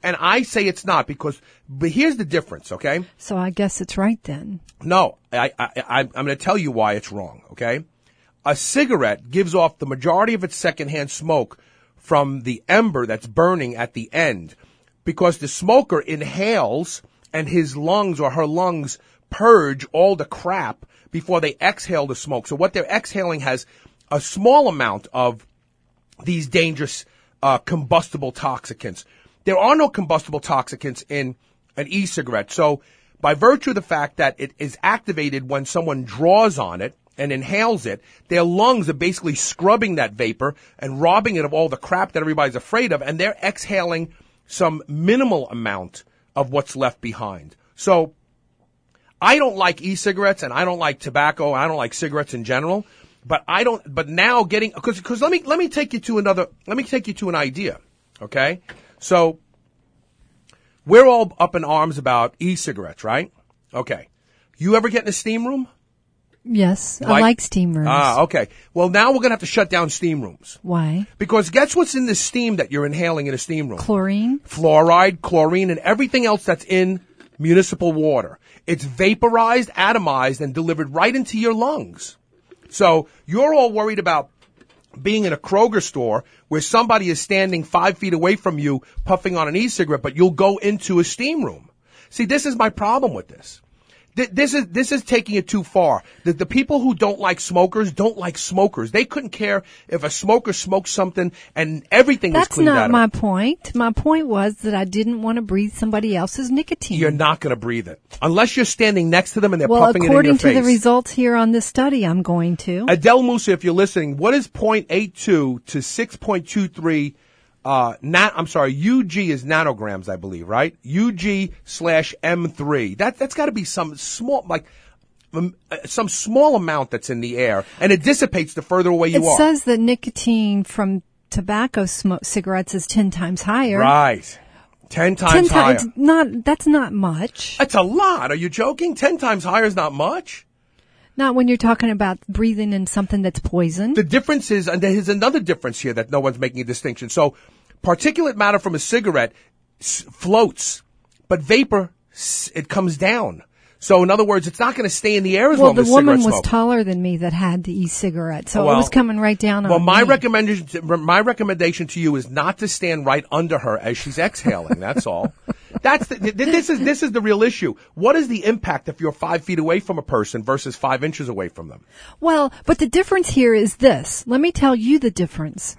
Speaker 2: and I say it's not because, but here's the difference, okay?
Speaker 3: So I guess it's right then.
Speaker 2: No, I, I, I, I'm going to tell you why it's wrong, okay? A cigarette gives off the majority of its secondhand smoke from the ember that's burning at the end because the smoker inhales and his lungs or her lungs purge all the crap before they exhale the smoke. So what they're exhaling has a small amount of these dangerous uh, combustible toxicants. There are no combustible toxicants in an e-cigarette. So by virtue of the fact that it is activated when someone draws on it and inhales it, their lungs are basically scrubbing that vapor and robbing it of all the crap that everybody's afraid of, and they're exhaling some minimal amount of what's left behind. So I don't like e-cigarettes and I don't like tobacco. I don't like cigarettes in general, but I don't, but now getting, cause, cause let me, let me take you to another, let me take you to an idea. Okay. So we're all up in arms about e-cigarettes, right? Okay. You ever get in a steam room?
Speaker 3: Yes, I
Speaker 2: Like-
Speaker 3: like steam rooms.
Speaker 2: Ah, okay. Well, now we're going to have to shut down steam rooms
Speaker 3: Why?
Speaker 2: because guess what's in the steam that you're inhaling in a steam room?
Speaker 3: Chlorine?
Speaker 2: Fluoride, chlorine, and everything else that's in municipal water. It's vaporized, atomized, and delivered right into your lungs. So you're all worried about being in a Kroger store where somebody is standing five feet away from you puffing on an e-cigarette, but you'll go into a steam room. See, this is my problem with this. Th- This is this is taking it too far. The, the people who don't like smokers don't like smokers. They couldn't care if a smoker smoked something and everything was
Speaker 3: That's
Speaker 2: cleaned out
Speaker 3: not
Speaker 2: of
Speaker 3: my
Speaker 2: it.
Speaker 3: point. My point was that I didn't want to breathe somebody else's nicotine.
Speaker 2: You're not going to breathe it unless you're standing next to them and they're
Speaker 3: well,
Speaker 2: puffing it in your
Speaker 3: according
Speaker 2: face.
Speaker 3: to the results here on this study, I'm going to.
Speaker 2: Adele Musa, if you're listening, what is zero point eight two to six point two three? Uh, nat, I'm sorry, U G is nanograms, I believe, right? U G slash M three. That that's got to be some small, like um, uh, some small amount that's in the air, and it dissipates the further away you
Speaker 3: It
Speaker 2: are.
Speaker 3: says that nicotine from tobacco smoke cigarettes is ten times higher.
Speaker 2: Right, ten times
Speaker 3: ten
Speaker 2: higher.
Speaker 3: times. Not that's not much.
Speaker 2: That's a lot. Are you joking? Ten times higher is not much.
Speaker 3: Not when you're talking about breathing in something that's poison.
Speaker 2: The difference is, and there's another difference here that no one's making a distinction. So, particulate matter from a cigarette s- floats, but vapor, s- it comes down. So, in other words, it's not going to stay in the air as
Speaker 3: well,
Speaker 2: long
Speaker 3: the
Speaker 2: as
Speaker 3: woman
Speaker 2: cigarette
Speaker 3: was
Speaker 2: smoke.
Speaker 3: taller than me that had the e-cigarette, so
Speaker 2: Well-
Speaker 3: it was coming right down on
Speaker 2: Well, my
Speaker 3: me.
Speaker 2: recommendation, my recommendation to you is not to stand right under her as she's exhaling. That's all. That's the, th- this is this is the real issue. What is the impact if you're five feet away from a person versus five inches away from them?
Speaker 3: Well, but the difference here is this. Let me tell you the difference.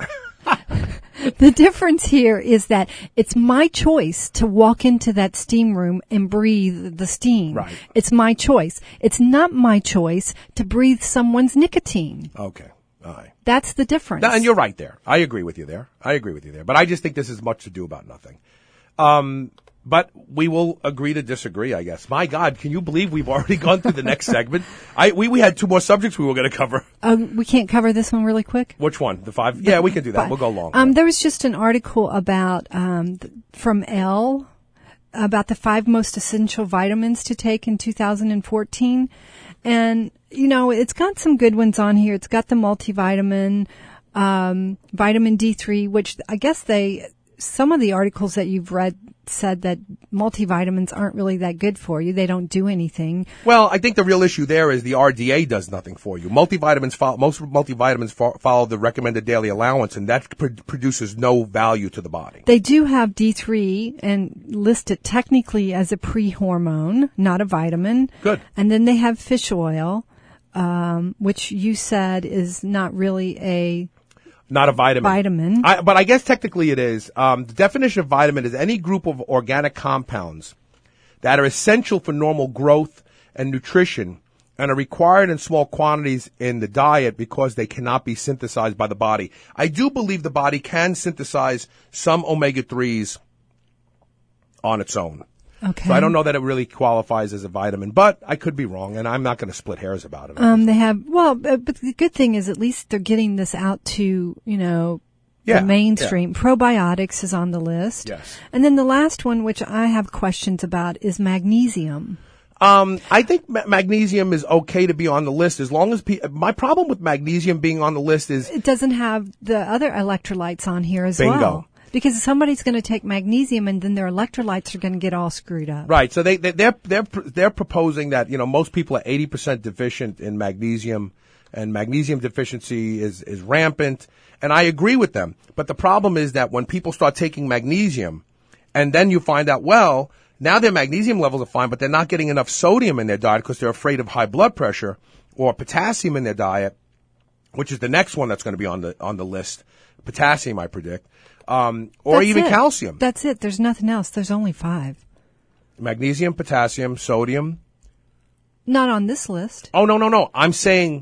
Speaker 3: The difference here is that it's my choice to walk into that steam room and breathe the steam.
Speaker 2: Right.
Speaker 3: It's my choice. It's not my choice to breathe someone's nicotine.
Speaker 2: Okay, all right.
Speaker 3: That's the difference.
Speaker 2: No, and you're right there. I agree with you there. I agree with you there. But I just think this is much to do about nothing. Um, but we will agree to disagree, I guess. My God, can you believe we've already gone through the next segment? I we, we had two more subjects we were going to cover.
Speaker 3: Um, we can't cover this one really quick?
Speaker 2: Which one? The five? Yeah, we can do that.
Speaker 3: But,
Speaker 2: We'll go long.
Speaker 3: Um, there was just an article about um, th- from Elle about the five most essential vitamins to take in two thousand fourteen, and you know it's got some good ones on here. It's got the multivitamin, um, vitamin D three, which I guess they some of the articles that you've read said that multivitamins aren't really that good for you. They don't do anything.
Speaker 2: Well, I think the real issue there is the R D A does nothing for you. Multivitamins follow, most multivitamins fo- follow the recommended daily allowance, and that pr- produces no value to the body.
Speaker 3: They do have D three and list it technically as a pre-hormone, not a vitamin.
Speaker 2: Good.
Speaker 3: And then they have fish oil, um, which you said is not really a
Speaker 2: Not a vitamin.
Speaker 3: vitamin.
Speaker 2: I, but I guess technically it is. Um, the definition of vitamin is any group of organic compounds that are essential for normal growth and nutrition and are required in small quantities in the diet because they cannot be synthesized by the body. I do believe the body can synthesize some omega threes on its own.
Speaker 3: Okay.
Speaker 2: So I don't know that it really qualifies as a vitamin, but I could be wrong, and I'm not going to split hairs about it.
Speaker 3: Um, they have, well, uh, but the good thing is at least they're getting this out to, you know,
Speaker 2: Yeah,
Speaker 3: the mainstream. Probiotics is on the list.
Speaker 2: Yes.
Speaker 3: And then the last one, which I have questions about, is magnesium.
Speaker 2: Um, I think ma- magnesium is okay to be on the list as long as pe- my problem with magnesium being on the list is
Speaker 3: It doesn't have the other electrolytes on here as
Speaker 2: Bingo.
Speaker 3: well. Because somebody's going to take magnesium and then their electrolytes are going to get all screwed up.
Speaker 2: Right. So they, they they're they're they're proposing that, you know, most people are eighty percent deficient in magnesium, and magnesium deficiency is is rampant. And I agree with them. But the problem is that when people start taking magnesium, and then you find out, well, now their magnesium levels are fine, but they're not getting enough sodium in their diet because they're afraid of high blood pressure, or potassium in their diet, which is the next one that's going to be on the on the list. Potassium, I predict, um, or
Speaker 3: That's
Speaker 2: even
Speaker 3: it.
Speaker 2: calcium.
Speaker 3: That's it. There's nothing else. There's only five.
Speaker 2: Magnesium, potassium, sodium.
Speaker 3: Not on this list.
Speaker 2: Oh no no no! I'm saying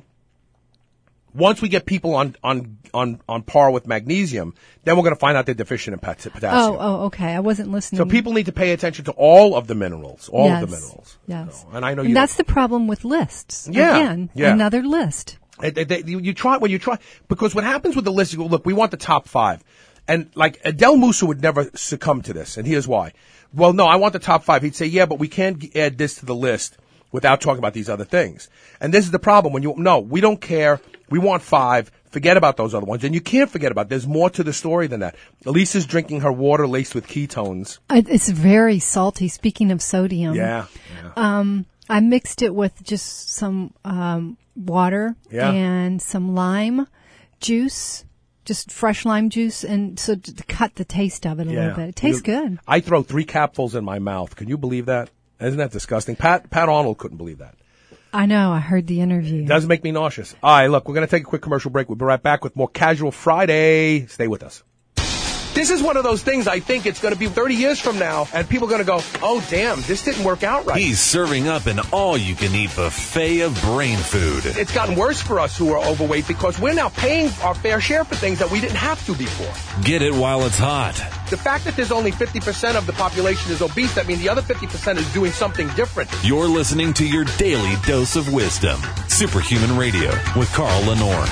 Speaker 2: once we get people on on on on par with magnesium, then we're going to find out they're deficient in pot- potassium.
Speaker 3: Oh, oh, okay. I wasn't listening.
Speaker 2: So people need to pay attention to all of the minerals, all
Speaker 3: yes.
Speaker 2: of the minerals.
Speaker 3: Yes.
Speaker 2: So, and I know
Speaker 3: and
Speaker 2: you.
Speaker 3: that's the problem with lists.
Speaker 2: Yeah,
Speaker 3: Again,
Speaker 2: yeah.
Speaker 3: another list.
Speaker 2: They, they, you, you try when you try because what happens with the list? You go, look, we want the top five, and like Adel Musa would never succumb to this, and here's why. Well, no, I want the top five. He'd say, yeah, but we can't g- add this to the list without talking about these other things. And this is the problem. When you no, we don't care. We want five. Forget about those other ones. And you can't forget about it. There's more to the story than that. Elisa's drinking her water laced with ketones.
Speaker 3: It's very salty. Speaking of sodium.
Speaker 2: Yeah. yeah.
Speaker 3: Um, I mixed it with just some um, water
Speaker 2: Yeah.
Speaker 3: and some lime juice, just fresh lime juice, and so to cut the taste of it a
Speaker 2: Yeah.
Speaker 3: little bit. It tastes
Speaker 2: You-
Speaker 3: good.
Speaker 2: I throw three capfuls in my mouth. Can you believe that? Isn't that disgusting? Pat Pat Arnold couldn't believe that.
Speaker 3: I know. I heard the interview.
Speaker 2: Doesn't make me nauseous. All right, look, we're going to take a quick commercial break. We'll be right back with more Casual Friday. Stay with us. This is one of those things I think it's going to be thirty years from now, and people are going to go, oh, damn, this didn't work out right.
Speaker 4: He's serving up an all-you-can-eat buffet of brain food.
Speaker 2: It's gotten worse for us who are overweight because we're now paying our fair share for things that we didn't have to before.
Speaker 4: Get it while it's hot.
Speaker 2: The fact that there's only fifty percent of the population is obese, that means the other fifty percent is doing something different.
Speaker 4: You're listening to your daily dose of wisdom. Superhuman Radio with Carl Lenore.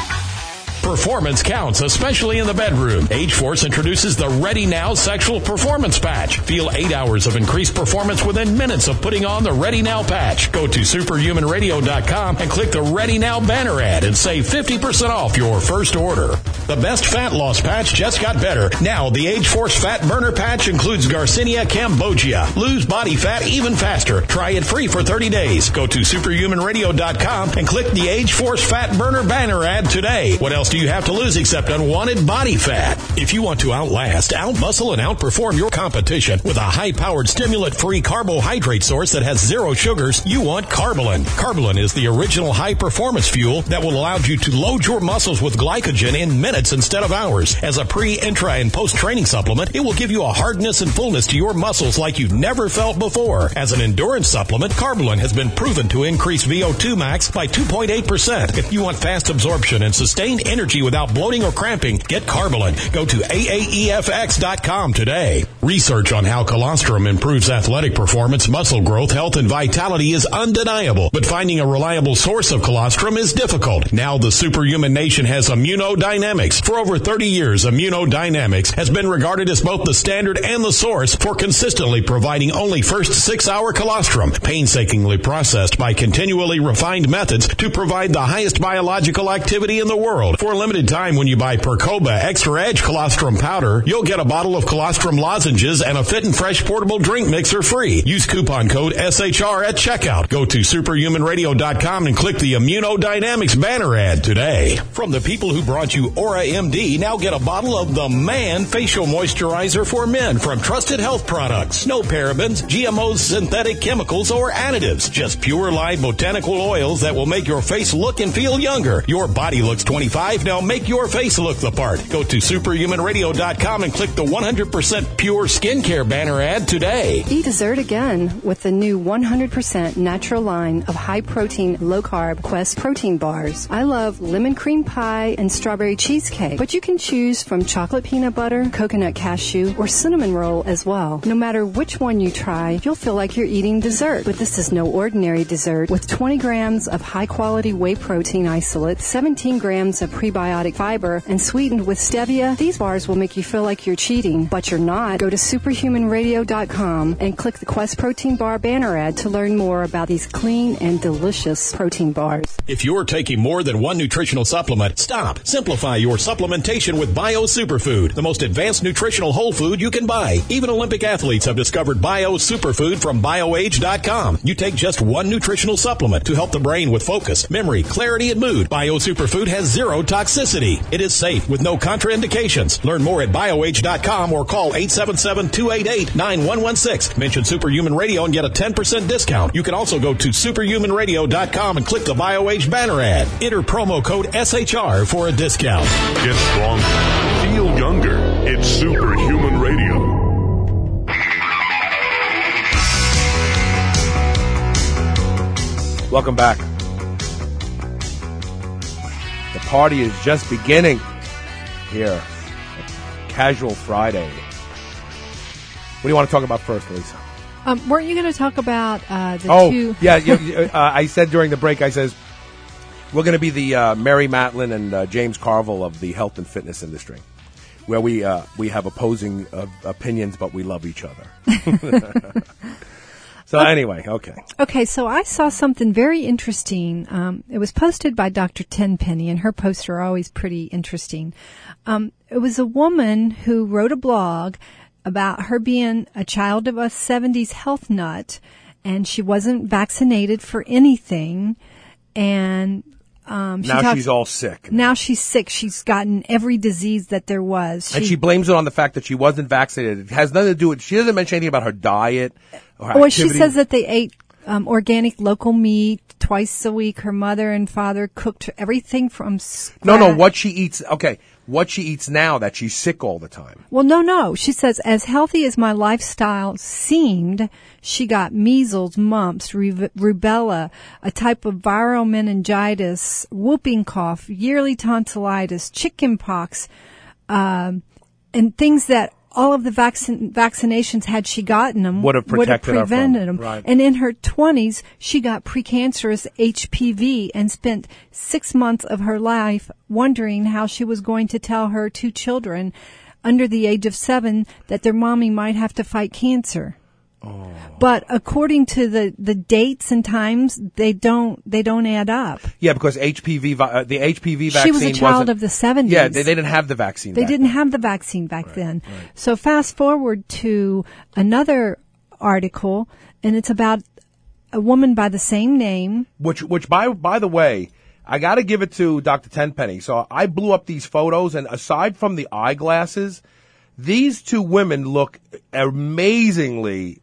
Speaker 5: Performance counts, especially in the bedroom. Age-Force introduces the Ready Now Sexual Performance Patch. Feel eight hours of increased performance within minutes of putting on the Ready Now patch. Go to superhuman radio dot com and click the Ready Now banner ad and save fifty percent off your first order. The best fat loss patch just got better. Now, the Age-Force Fat Burner Patch includes Garcinia cambogia. Lose body fat even faster. Try it free for thirty days. Go to superhuman radio dot com and click the Age-Force Fat Burner banner ad today. What else do you have to lose except unwanted body fat? If you want to outlast, outmuscle, and outperform your competition with a high-powered stimulant-free carbohydrate source that has zero sugars, you want Carbolin. Carbolin is the original high-performance fuel that will allow you to load your muscles with glycogen in minutes instead of hours. As a pre, intra, and post-training supplement, it will give you a hardness and fullness to your muscles like you've never felt before. As an endurance supplement, Carbolin has been proven to increase V O two max by two point eight percent. If you want fast absorption and sustained energy without bloating or cramping, get Carbolin. Go to A A E F X dot com today. Research on how colostrum improves athletic performance, muscle growth, health, and vitality is undeniable, but finding a reliable source of colostrum is difficult. Now the superhuman nation has Immunodynamics. For over thirty years, Immunodynamics has been regarded as both the standard and the source for consistently providing only first six-hour colostrum, painstakingly processed by continually refined methods to provide the highest biological activity in the world. For a limited time, when you buy Percoba Extra Edge Colostrum Powder, you'll get a bottle of colostrum lozenges and a fit and fresh portable drink mixer free. Use coupon code S H R at checkout. Go to superhuman radio dot com and click the Immunodynamics banner ad today. From the people who brought you Aura M D, now get a bottle of the Man Facial Moisturizer for Men from Trusted Health Products. No parabens, G M Os, synthetic chemicals, or additives. Just pure live botanical oils that will make your face look and feel younger. Your body looks twenty-five, now make your face look the part. Go to superhuman radio dot com and click the one hundred percent pure skincare banner ad today.
Speaker 8: Eat dessert again with the new one hundred percent natural line of high-protein, low-carb Quest protein bars. I love lemon cream pie and strawberry cheesecake, but you can choose from chocolate peanut butter, coconut cashew, or cinnamon roll as well. No matter which one you try, you'll feel like you're eating dessert. But this is no ordinary dessert. With twenty grams of high-quality whey protein isolate, seventeen grams of pre prebiotic fiber and sweetened with stevia, these bars will make you feel like you're cheating, but you're not. Go to superhuman radio dot com and click the Quest Protein Bar banner ad to learn more about these clean and delicious protein bars.
Speaker 5: If you're taking more than one nutritional supplement, stop. Simplify your supplementation with Bio Superfood, the most advanced nutritional whole food you can buy. Even Olympic athletes have discovered Bio Superfood from bio age dot com. You take just one nutritional supplement to help the brain with focus, memory, clarity, and mood. Bio Superfood has zero toxicity. It is safe with no contraindications. Learn more at bio age dot com or call eight seven seven, two eight eight, nine one one six. Mention Superhuman Radio and get a ten percent discount. You can also go to superhuman radio dot com and click the BioAge banner ad. Enter promo code S H R for a discount.
Speaker 1: Get stronger. Feel younger. It's Superhuman Radio.
Speaker 2: Welcome back. The party is just beginning here. Casual Friday. What do you want to talk about first, Lisa?
Speaker 3: Um, weren't you going to talk about uh, the
Speaker 2: oh,
Speaker 3: two?
Speaker 2: yeah. yeah uh, I said during the break, I says, we're going to be the uh, Mary Matlin and uh, James Carville of the health and fitness industry, where we uh, we have opposing uh, opinions, but we love each other. So anyway, okay.
Speaker 3: Okay, so I saw something very interesting. Um, it was posted by Doctor Tenpenny, and her posts are always pretty interesting. Um, it was a woman who wrote a blog about her being a child of a seventies health nut, and she wasn't vaccinated for anything, and um, she
Speaker 2: now
Speaker 3: talks,
Speaker 2: she's all sick.
Speaker 3: Now she's sick. She's gotten every disease that there was. She,
Speaker 2: and she blames it on the fact that she wasn't vaccinated. It has nothing to do with, she doesn't mention anything about her diet or her
Speaker 3: Well,
Speaker 2: activity.
Speaker 3: she says that they ate um, organic local meat twice a week. Her mother and father cooked everything from scratch.
Speaker 2: No, no, what she eats, okay, what she eats now that she's sick all the time.
Speaker 3: Well, no, no. She says, as healthy as my lifestyle seemed, she got measles, mumps, ru- rubella, a type of viral meningitis, whooping cough, yearly tonsillitis, chicken pox, um, and things that all of the vaccin- vaccinations, had she gotten them,
Speaker 2: would have protected her
Speaker 3: prevented
Speaker 2: from
Speaker 3: them.
Speaker 2: Right.
Speaker 3: And in her twenties, she got precancerous H P V and spent six months of her life wondering how she was going to tell her two children under the age of seven that their mommy might have to fight cancer. Oh. But according to the, the dates and times, they don't they don't add up.
Speaker 2: Yeah, because H P V uh, the H P V vaccine
Speaker 3: She was a child
Speaker 2: wasn't,
Speaker 3: of the seventies.
Speaker 2: Yeah, they, they didn't have the vaccine.
Speaker 3: They
Speaker 2: back
Speaker 3: didn't
Speaker 2: then.
Speaker 3: have the vaccine back
Speaker 2: right,
Speaker 3: then.
Speaker 2: Right.
Speaker 3: So fast forward to another article, and it's about a woman by the same name.
Speaker 2: Which, which by by the way, I got to give it to Doctor Tenpenny. So I blew up these photos, and aside from the eyeglasses, these two women look amazingly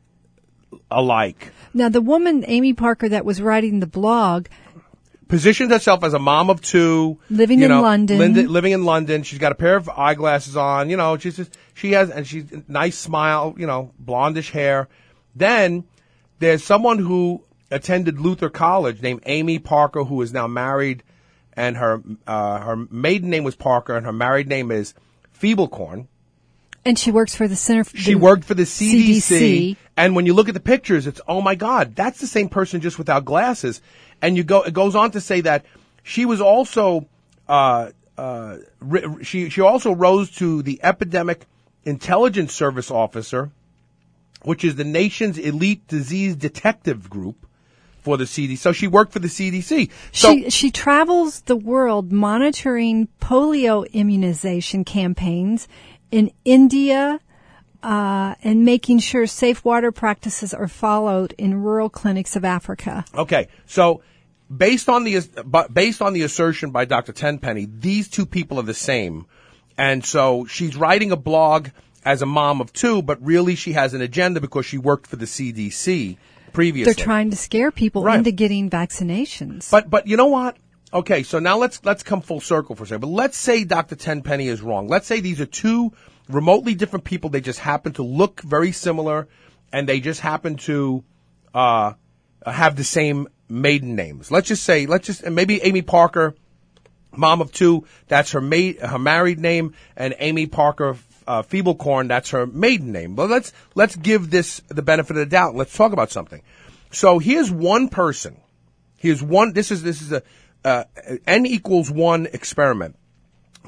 Speaker 2: alike.
Speaker 3: Now, the woman, Amy Parker, that was writing the blog,
Speaker 2: positioned herself as a mom of two,
Speaker 3: living
Speaker 2: you
Speaker 3: in
Speaker 2: know,
Speaker 3: London.
Speaker 2: Linda, living in London. She's got a pair of eyeglasses on. You know, she's just, she has, and she's nice smile. You know, blondish hair. Then there's someone who attended Luther College named Amy Parker, who is now married, and her uh, her maiden name was Parker, and her married name is Feeblecorn.
Speaker 3: And she works for the Center for
Speaker 2: She
Speaker 3: the
Speaker 2: worked for the C D C,
Speaker 3: C D C.
Speaker 2: And when you look at the pictures, it's, oh my God, that's the same person just without glasses. And you go, it goes on to say that she was also, uh, uh, ri- she, she also rose to the Epidemic Intelligence Service Officer, which is the nation's elite disease detective group for the C D C. So she worked for the C D C. So
Speaker 3: she, she travels the world monitoring polio immunization campaigns in India, uh, and making sure safe water practices are followed in rural clinics of Africa.
Speaker 2: Okay, so based on the but based on the assertion by Doctor Tenpenny, these two people are the same, and so she's writing a blog as a mom of two, but really she has an agenda because she worked for the C D C previously.
Speaker 3: They're trying to scare people
Speaker 2: Right.
Speaker 3: into getting vaccinations.
Speaker 2: But but you know what? Okay, so now let's let's come full circle for a second. But let's say Doctor Tenpenny is wrong. Let's say these are two remotely different people. They just happen to look very similar, and they just happen to uh, have the same maiden names. Let's just say, let's just and maybe Amy Parker, mom of two, that's her ma- her married name, and Amy Parker uh, Feeblecorn, that's her maiden name. But let's let's give this the benefit of the doubt. Let's talk about something. So here's one person. Here's one. This is this is a uh, n equals one experiment.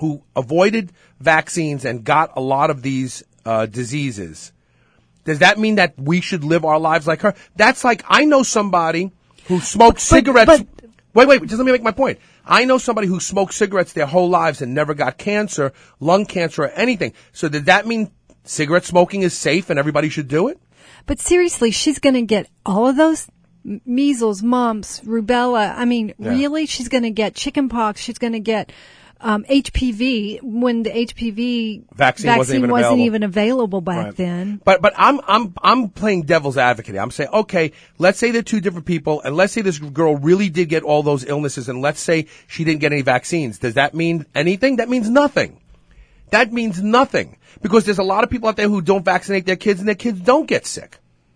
Speaker 2: who avoided vaccines and got a lot of these uh, diseases, does that mean that we should live our lives like her? That's like, I know somebody who smoked
Speaker 3: But-
Speaker 2: cigarettes.
Speaker 3: but-
Speaker 2: wait, wait, just let me make my point. I know somebody who smoked cigarettes their whole lives and never got cancer, lung cancer, or anything. So did that mean cigarette smoking is safe and everybody should do it?
Speaker 3: But seriously, she's going to get all of those m- measles, mumps, rubella. I mean,
Speaker 2: Yeah.
Speaker 3: really? She's going to get chickenpox. She's going to get um, H P V when the H P V
Speaker 2: Vaccine wasn't even
Speaker 3: wasn't
Speaker 2: available.
Speaker 3: even available back
Speaker 2: Right.
Speaker 3: then.
Speaker 2: But but I'm I'm I'm playing devil's advocate. I'm saying, okay, let's say they're two different people, and let's say this girl really did get all those illnesses, and let's say she didn't get any vaccines. Does that mean anything? That means nothing. That means nothing. Because there's a lot of people out there who don't vaccinate their kids, and their kids don't get sick.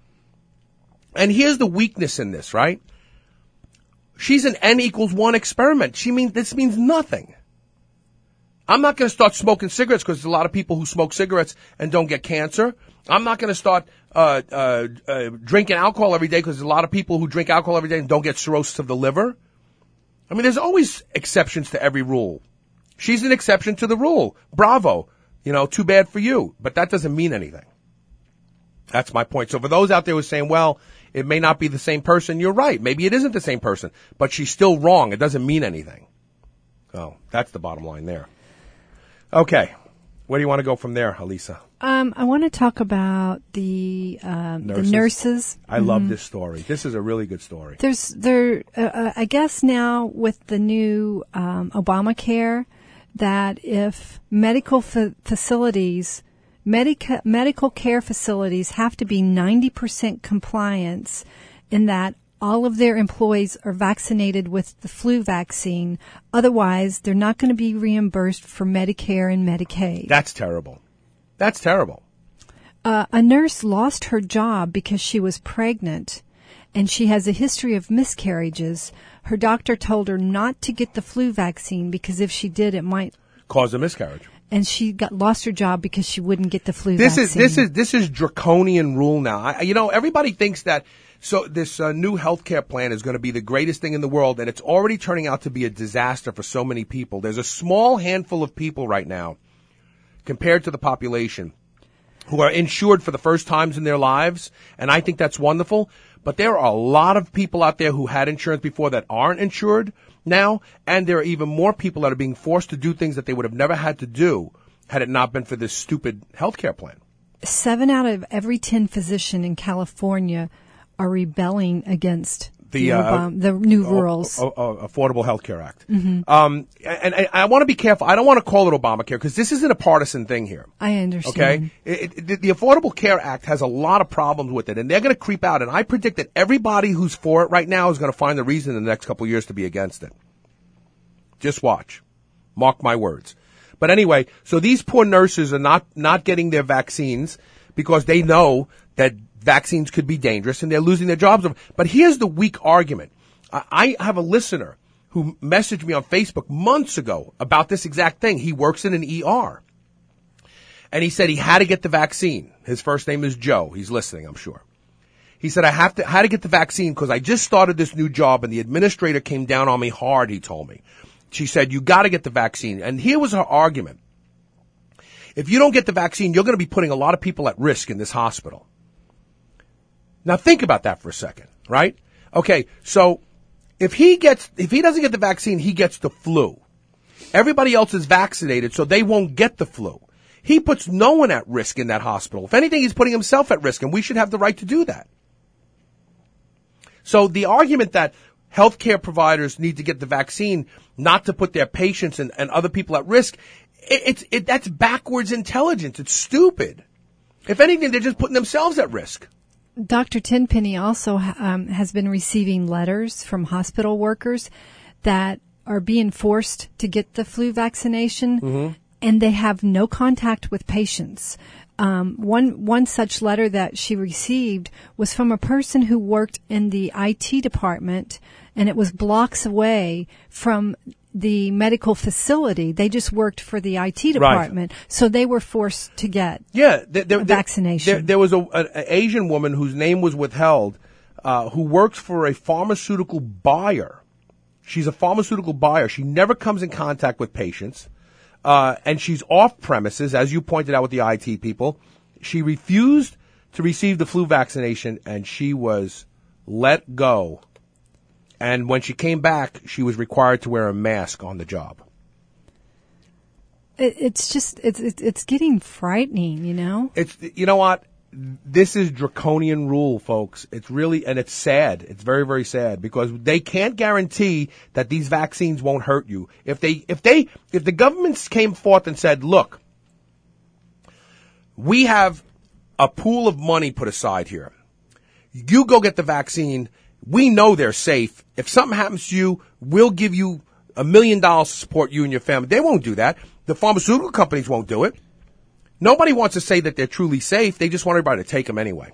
Speaker 2: And here's the weakness in this, right? She's an N equals one experiment. She means this means nothing. I'm not going to start smoking cigarettes because there's a lot of people who smoke cigarettes and don't get cancer. I'm not going to start uh, uh, uh, drinking alcohol every day because there's a lot of people who drink alcohol every day and don't get cirrhosis of the liver. I mean, there's always exceptions to every rule. She's an exception to the rule. Bravo. You know, too bad for you. But that doesn't mean anything. That's my point. So for those out there who are saying, well, it may not be the same person, you're right. Maybe it isn't the same person, but she's still wrong. It doesn't mean anything. So that's the bottom line there. Okay. Where do you want to go from there, Alisa?
Speaker 3: Um, I want to talk about the um,
Speaker 2: Nurses?
Speaker 3: the nurses.
Speaker 2: I love this story. This is a really good story.
Speaker 3: There's there. Uh, uh, I guess now with the new um, Obamacare, that if medical fa- facilities, medica- medical care facilities have to be ninety percent compliance, in that all of their employees are vaccinated with the flu vaccine. Otherwise, they're not going to be reimbursed for Medicare and Medicaid.
Speaker 2: That's terrible. That's terrible.
Speaker 3: Uh, a nurse lost her job because she was pregnant, and she has a history of miscarriages. Her doctor told her not to get the flu vaccine because if she did, it might
Speaker 2: Cause a miscarriage.
Speaker 3: And she got lost her job because she wouldn't get the flu
Speaker 2: This
Speaker 3: vaccine.
Speaker 2: is this is this is draconian rule now. I, you know, everybody thinks that so this uh, new healthcare plan is going to be the greatest thing in the world, and it's already turning out to be a disaster for so many people. There's a small handful of people right now, compared to the population, who are insured for the first times in their lives, and I think that's wonderful. But there are a lot of people out there who had insurance before that aren't insured now, and there are even more people that are being forced to do things that they would have never had to do had it not been for this stupid healthcare plan.
Speaker 3: Seven out of every ten physicians in California are rebelling against the,
Speaker 2: The, uh,
Speaker 3: Obama, the new rules.
Speaker 2: O- o- o- Affordable Health Care Act. Um, and, and I want to be careful. I don't want to call it Obamacare because this isn't a partisan thing here.
Speaker 3: I understand.
Speaker 2: Okay? It, it, the- the Affordable Care Act has a lot of problems with it, and they're going to creep out. And I predict that everybody who's for it right now is going to find the reason in the next couple of years to be against it. Just watch. Mark my words. But anyway, so these poor nurses are not, not getting their vaccines because they know that vaccines could be dangerous and they're losing their jobs. But here's the weak argument. I, I have a listener who messaged me on Facebook months ago about this exact thing. He works in an E R. And he said he had to get the vaccine. His first name is Joe. He's listening, I'm sure. He said, I have to, had to get the vaccine because I just started this new job and the administrator came down on me hard, he told me. She said, you got to get the vaccine. And here was her argument. If you don't get the vaccine, you're going to be putting a lot of people at risk in this hospital. Now think about that for a second, right? Okay, so if he gets, if he doesn't get the vaccine, he gets the flu. Everybody else is vaccinated, so they won't get the flu. He puts no one at risk in that hospital. If anything, he's putting himself at risk, and we should have the right to do that. So the argument that healthcare providers need to get the vaccine not to put their patients and, and other people at risk, it, it's it, that's backwards intelligence. It's stupid. If anything, they're just putting themselves at risk.
Speaker 3: Doctor Tenpenny also um, has been receiving letters from hospital workers that are being forced to get the flu vaccination, mm-hmm. and they have no contact with patients. Um, one one such letter that she received was from a person who worked in the I T department, and it was blocks away from the medical facility. They just worked for the I T department, right. So they were forced to get
Speaker 2: yeah, there, there,
Speaker 3: a vaccination.
Speaker 2: There, there was a, an Asian woman whose name was withheld, uh, who works for a pharmaceutical buyer. She's a pharmaceutical buyer. She never comes in contact with patients. uh, and she's off premises, as you pointed out with the I T people. She refused to receive the flu vaccination, and she was let go. And when she came back, she was required to wear a mask on the job.
Speaker 3: It, it's just, it's, it's it's getting frightening, you know?
Speaker 2: It's, you know what? This is draconian rule, folks. It's really, and it's sad. It's very, very sad because they can't guarantee that these vaccines won't hurt you. If they, if they, if the governments came forth and said, look, we have a pool of money put aside here. You go get the vaccine. We know they're safe. If something happens to you, we'll give you a million dollars to support you and your family. They won't do that. The pharmaceutical companies won't do it. Nobody wants to say that they're truly safe. They just want everybody to take them anyway.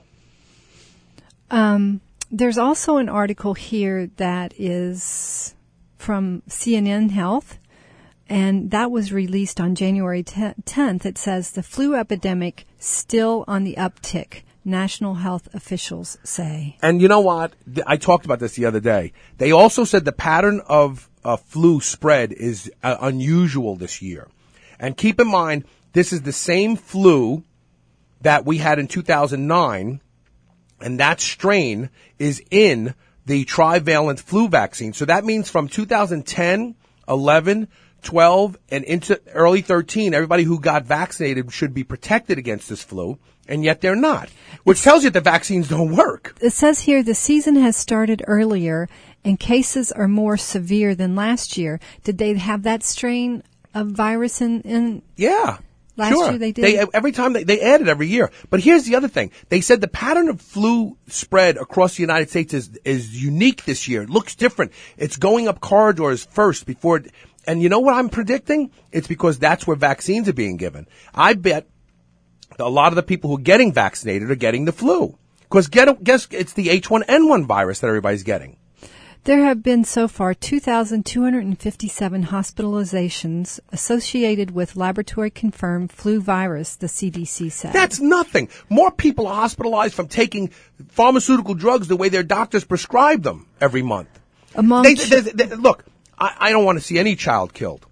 Speaker 3: Um, there's also an article here that is from C N N Health, and that was released on January tenth. It says the flu epidemic still on the uptick, national health officials say.
Speaker 2: And you know what? I talked about this the other day. They also said the pattern of uh, flu spread is uh, unusual this year. And keep in mind, this is the same flu that we had in two thousand nine, and that strain is in the trivalent flu vaccine. So that means from two thousand ten, eleven, twelve, and into early thirteen, everybody who got vaccinated should be protected against this flu, and yet they're not, which it's, tells you that the vaccines don't work.
Speaker 3: It says here the season has started earlier, and cases are more severe than last year. Did they have that strain of virus in... in
Speaker 2: yeah.
Speaker 3: Last
Speaker 2: sure.
Speaker 3: year they did.
Speaker 2: They, every time they, they add it every year. But here's the other thing. They said the pattern of flu spread across the United States is, is unique this year. It looks different. It's going up corridors first before, it, and you know what I'm predicting? It's because that's where vaccines are being given. I bet a lot of the people who are getting vaccinated are getting the flu. Because guess it's the H one N one virus that everybody's getting.
Speaker 3: There have been so far two thousand two hundred fifty-seven hospitalizations associated with laboratory-confirmed flu virus, the C D C said.
Speaker 2: That's nothing. More people are hospitalized from taking pharmaceutical drugs the way their doctors prescribe them every month.
Speaker 3: Among
Speaker 2: they, they, they, they, look, I, I don't want to see any child killed.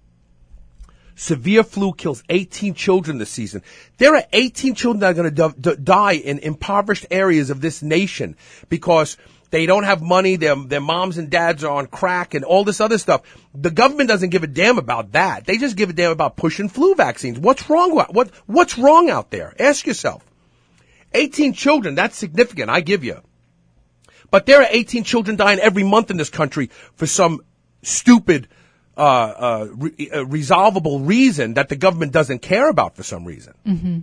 Speaker 2: Severe flu kills eighteen children this season. There are eighteen children that are going to d- d- die in impoverished areas of this nation because they don't have money, their, their moms and dads are on crack and all this other stuff. The government doesn't give a damn about that. They just give a damn about pushing flu vaccines. What's wrong? What, what's wrong out there? Ask yourself. eighteen children, that's significant, I give you. But there are eighteen children dying every month in this country for some stupid, uh, uh, re- uh resolvable reason that the government doesn't care about for some reason.
Speaker 3: Mm-hmm.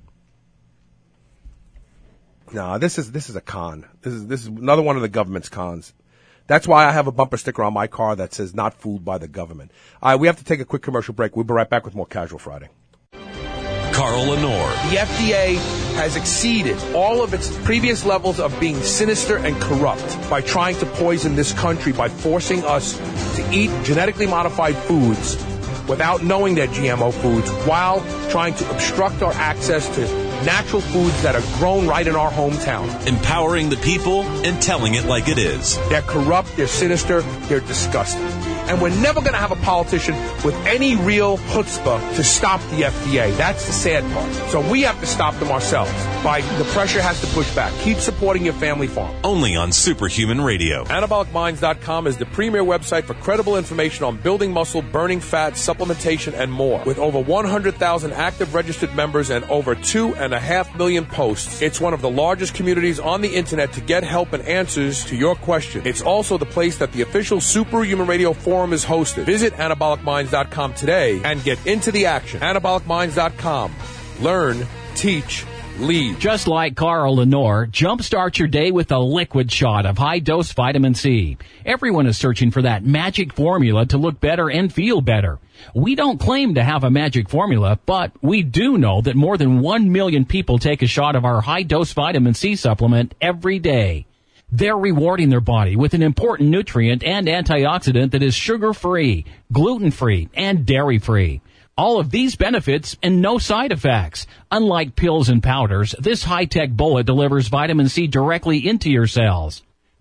Speaker 2: No, this is this is a con. This is this is another one of the government's cons. That's why I have a bumper sticker on my car that says "Not fooled by the government." All right, we have to take a quick commercial break. We'll be right back with more Casual Friday.
Speaker 4: Carl Lenore.
Speaker 2: The F D A has exceeded all of its previous levels of being sinister and corrupt by trying to poison this country by forcing us to eat genetically modified foods without knowing they're G M O foods, while trying to obstruct our access to natural foods that are grown right in our hometown.
Speaker 4: Empowering the people and telling it like it is.
Speaker 2: They're corrupt, they're sinister, they're disgusting. And we're never going to have a politician with any real chutzpah to stop the F D A. That's the sad part. So we have to stop them ourselves. By the pressure has to push back. Keep supporting your family farm.
Speaker 4: Only on Superhuman Radio.
Speaker 2: Anabolic Minds dot com is the premier website for credible information on building muscle, burning fat, supplementation, and more. With over one hundred thousand active registered members and over two and a half million posts, it's one of the largest communities on the internet to get help and answers to your questions. It's also the place that the official Superhuman Radio forum is hosted. Visit Anabolic Minds dot com today and get into the action. Anabolic Minds dot com. Learn, teach, lead.
Speaker 6: Just like Carl Lenore, jumpstart your day with a liquid shot of high-dose vitamin C. Everyone is searching for that magic formula to look better and feel better. We don't claim to have a magic formula, but we do know that more than one million people take a shot of our high-dose vitamin C supplement every day. They're rewarding their body with an important nutrient and antioxidant that is sugar-free, gluten-free, and dairy-free. All of these benefits and no side effects. Unlike pills and powders, this high-tech bullet delivers vitamin C directly into your cells.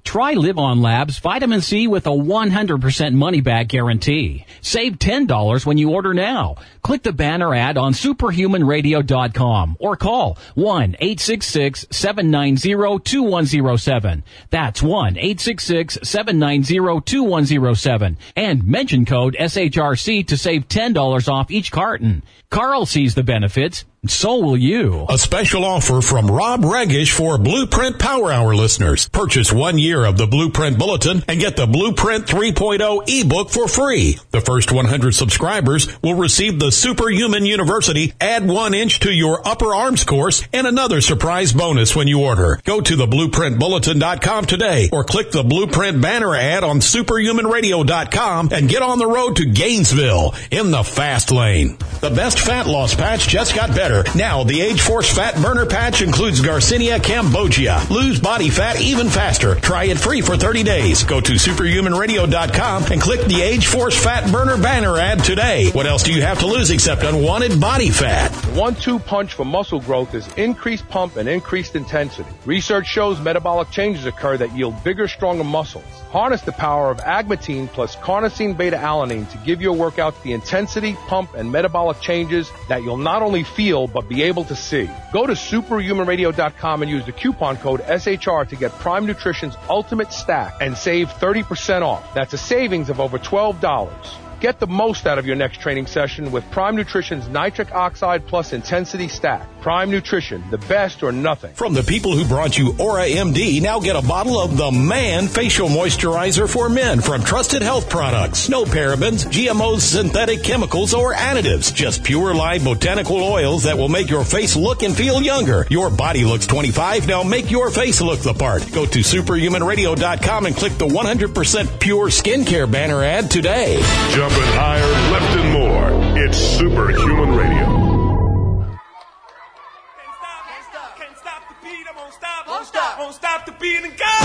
Speaker 6: Try Live On Labs Vitamin C with a one hundred percent money-back guarantee. Save ten dollars when you order now. Click the banner ad on superhuman radio dot com or call one eight six six, seven nine zero, two one zero seven. That's one eight six six, seven nine zero, two one zero seven. And mention code S H R C to save ten dollars off each carton. Carl sees the benefits. So will you.
Speaker 5: A special offer from Rob Regish for Blueprint Power Hour listeners. Purchase one year of the Blueprint Bulletin and get the Blueprint three point oh ebook for free. The first one hundred subscribers will receive the Superhuman University Add One Inch to Your Upper Arms course and another surprise bonus when you order. Go to the blueprint bulletin dot com today or click the Blueprint banner ad on superhuman radio dot com and get on the road to Gainesville in the fast lane. The best fat loss patch just got better. Now, the Age Force Fat Burner Patch includes Garcinia cambogia. Lose body fat even faster. Try it free for thirty days. Go to superhuman radio dot com and click the Age Force Fat Burner banner ad today. What else do you have to lose except unwanted body fat?
Speaker 2: One two punch for muscle growth is increased pump and increased intensity. Research shows metabolic changes occur that yield bigger, stronger muscles. Harness the power of agmatine plus carnosine beta-alanine to give your workouts the intensity, pump, and metabolic changes that you'll not only feel, but be able to see. Go to superhuman radio dot com and use the coupon code S H R to get Prime Nutrition's Ultimate Stack and save thirty percent off. That's a savings of over twelve dollars. Get the most out of your next training session with Prime Nutrition's Nitric Oxide Plus Intensity Stack. Prime Nutrition, the best or nothing.
Speaker 5: From the people who brought you Aura M D, now get a bottle of the Man Facial Moisturizer for Men from Trusted Health Products. No parabens, G M Os, synthetic chemicals, or additives. Just pure live botanical oils that will make your face look and feel younger. Your body looks twenty-five, now make your face look the part. Go to superhuman radio dot com and click the one hundred percent pure skincare banner ad today.
Speaker 1: Jumping higher, left and more. It's Superhuman Radio.
Speaker 9: Won't stop the beat and go!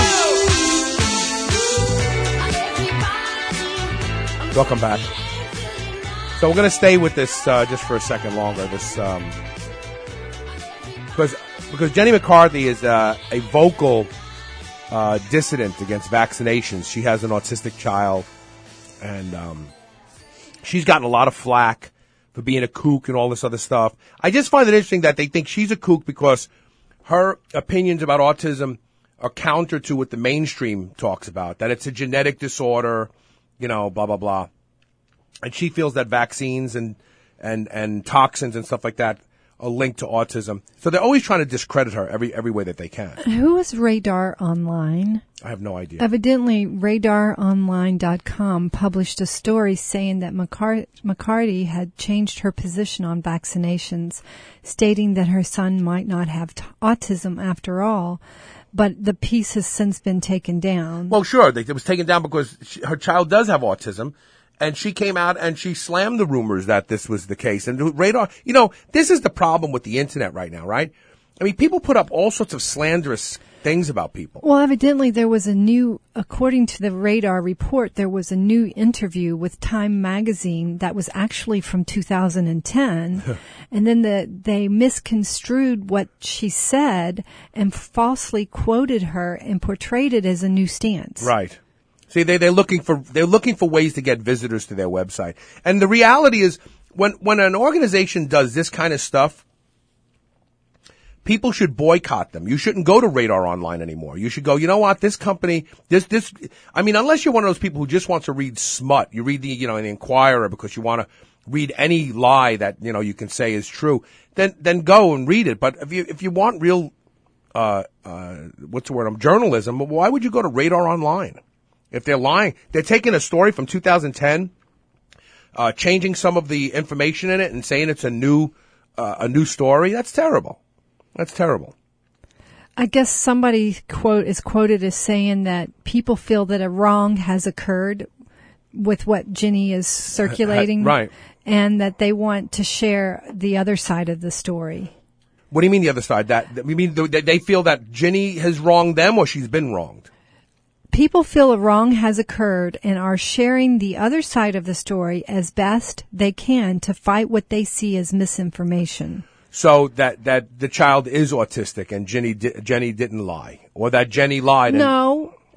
Speaker 2: Welcome back. So we're going to stay with this uh, just for a second longer. This um, because because Jenny McCarthy is uh, a vocal uh, dissident against vaccinations. She has an autistic child, and um, she's gotten a lot of flack for being a kook and all this other stuff. I just find it interesting that they think she's a kook because her opinions about autism are counter to what the mainstream talks about, that it's a genetic disorder, you know, blah, blah, blah. And she feels that vaccines and, and, and toxins and stuff like that are linked to autism. So they're always trying to discredit her every, every way that they can.
Speaker 3: Who is Radar Online?
Speaker 2: I have no idea.
Speaker 3: Evidently, radar online dot com published a story saying that McCart- McCarty had changed her position on vaccinations, stating that her son might not have t- autism after all. But the piece has since been taken down.
Speaker 2: Well, sure. It was taken down because she, her child does have autism. And she came out and she slammed the rumors that this was the case. And Radar, you know, this is the problem with the internet right now, right? I mean, people put up all sorts of slanderous things about people.
Speaker 3: Well, evidently there was a new, according to the Radar report, there was a new interview with Time magazine that was actually from two thousand ten. And then the, they misconstrued what she said and falsely quoted her and portrayed it as a new stance.
Speaker 2: Right. See, they, they're looking for, they're looking for ways to get visitors to their website. And the reality is when, when an organization does this kind of stuff, people should boycott them. You shouldn't go to Radar Online anymore. You should go, you know what, this company, this, this, I mean, unless you're one of those people who just wants to read smut, you read the, you know, the Inquirer because you want to read any lie that, you know, you can say is true, then, then go and read it. But if you, if you want real, uh, uh, what's the word, um, journalism, why would you go to Radar Online? If they're lying, they're taking a story from two thousand ten, uh, changing some of the information in it and saying it's a new, uh, a new story. That's terrible. That's terrible.
Speaker 3: I guess somebody quote is quoted as saying that people feel that a wrong has occurred with what Ginny is circulating.
Speaker 2: Right.
Speaker 3: And that they want to share the other side of the story.
Speaker 2: What do you mean the other side? That, you mean they feel that Ginny has wronged them or she's been wronged?
Speaker 3: People feel a wrong has occurred and are sharing the other side of the story as best they can to fight what they see as misinformation.
Speaker 2: So that, that the child is autistic and Jenny, di- Jenny didn't lie, or that Jenny lied. And
Speaker 3: no,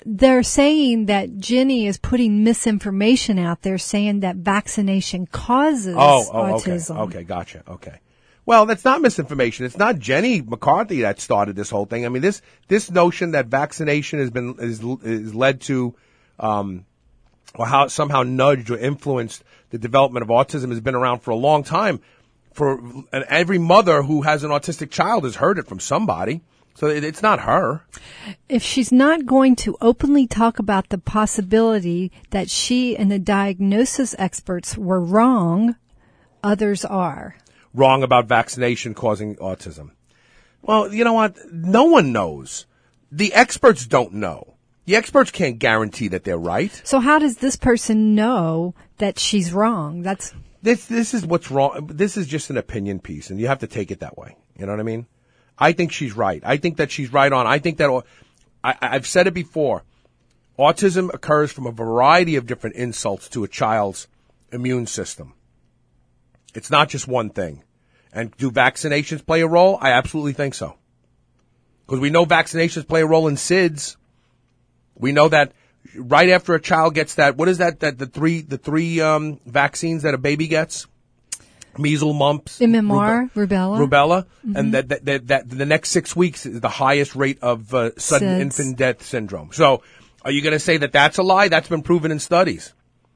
Speaker 3: they're saying that Jenny is putting misinformation out there, saying that vaccination causes
Speaker 2: oh, oh,
Speaker 3: autism.
Speaker 2: Okay, okay, gotcha. Okay. Well, that's not misinformation. It's not Jenny McCarthy that started this whole thing. I mean, this this notion that vaccination has been is is led to, um, or how somehow nudged or influenced the development of autism has been around for a long time. For and every mother who has an autistic child has heard it from somebody. So it, it's not her.
Speaker 3: If she's not going to openly talk about the possibility that she and the diagnosis experts were wrong, others are.
Speaker 2: Wrong about vaccination causing autism. Well, you know what? No one knows. The experts don't know. The experts can't guarantee that they're right.
Speaker 3: So how does this person know that she's wrong? That's
Speaker 2: this. This is what's wrong. This is just an opinion piece, and you have to take it that way. You know what I mean? I think she's right. I think that she's right on. I think that I, I've said it before. Autism occurs from a variety of different insults to a child's immune system. It's not just one thing. And do vaccinations play a role? I absolutely think so. Because we know vaccinations play a role in S I D S. We know that right after a child gets that, what is that, that the three, the three, um, vaccines that a baby gets? Measles, mumps,
Speaker 3: M M R, rube- rubella.
Speaker 2: Rubella.
Speaker 3: Mm-hmm.
Speaker 2: And that, that, that, that the next six weeks is the highest rate of uh, sudden
Speaker 3: S I D S.
Speaker 2: infant death syndrome. So are you going to say that that's a lie? That's been proven in studies.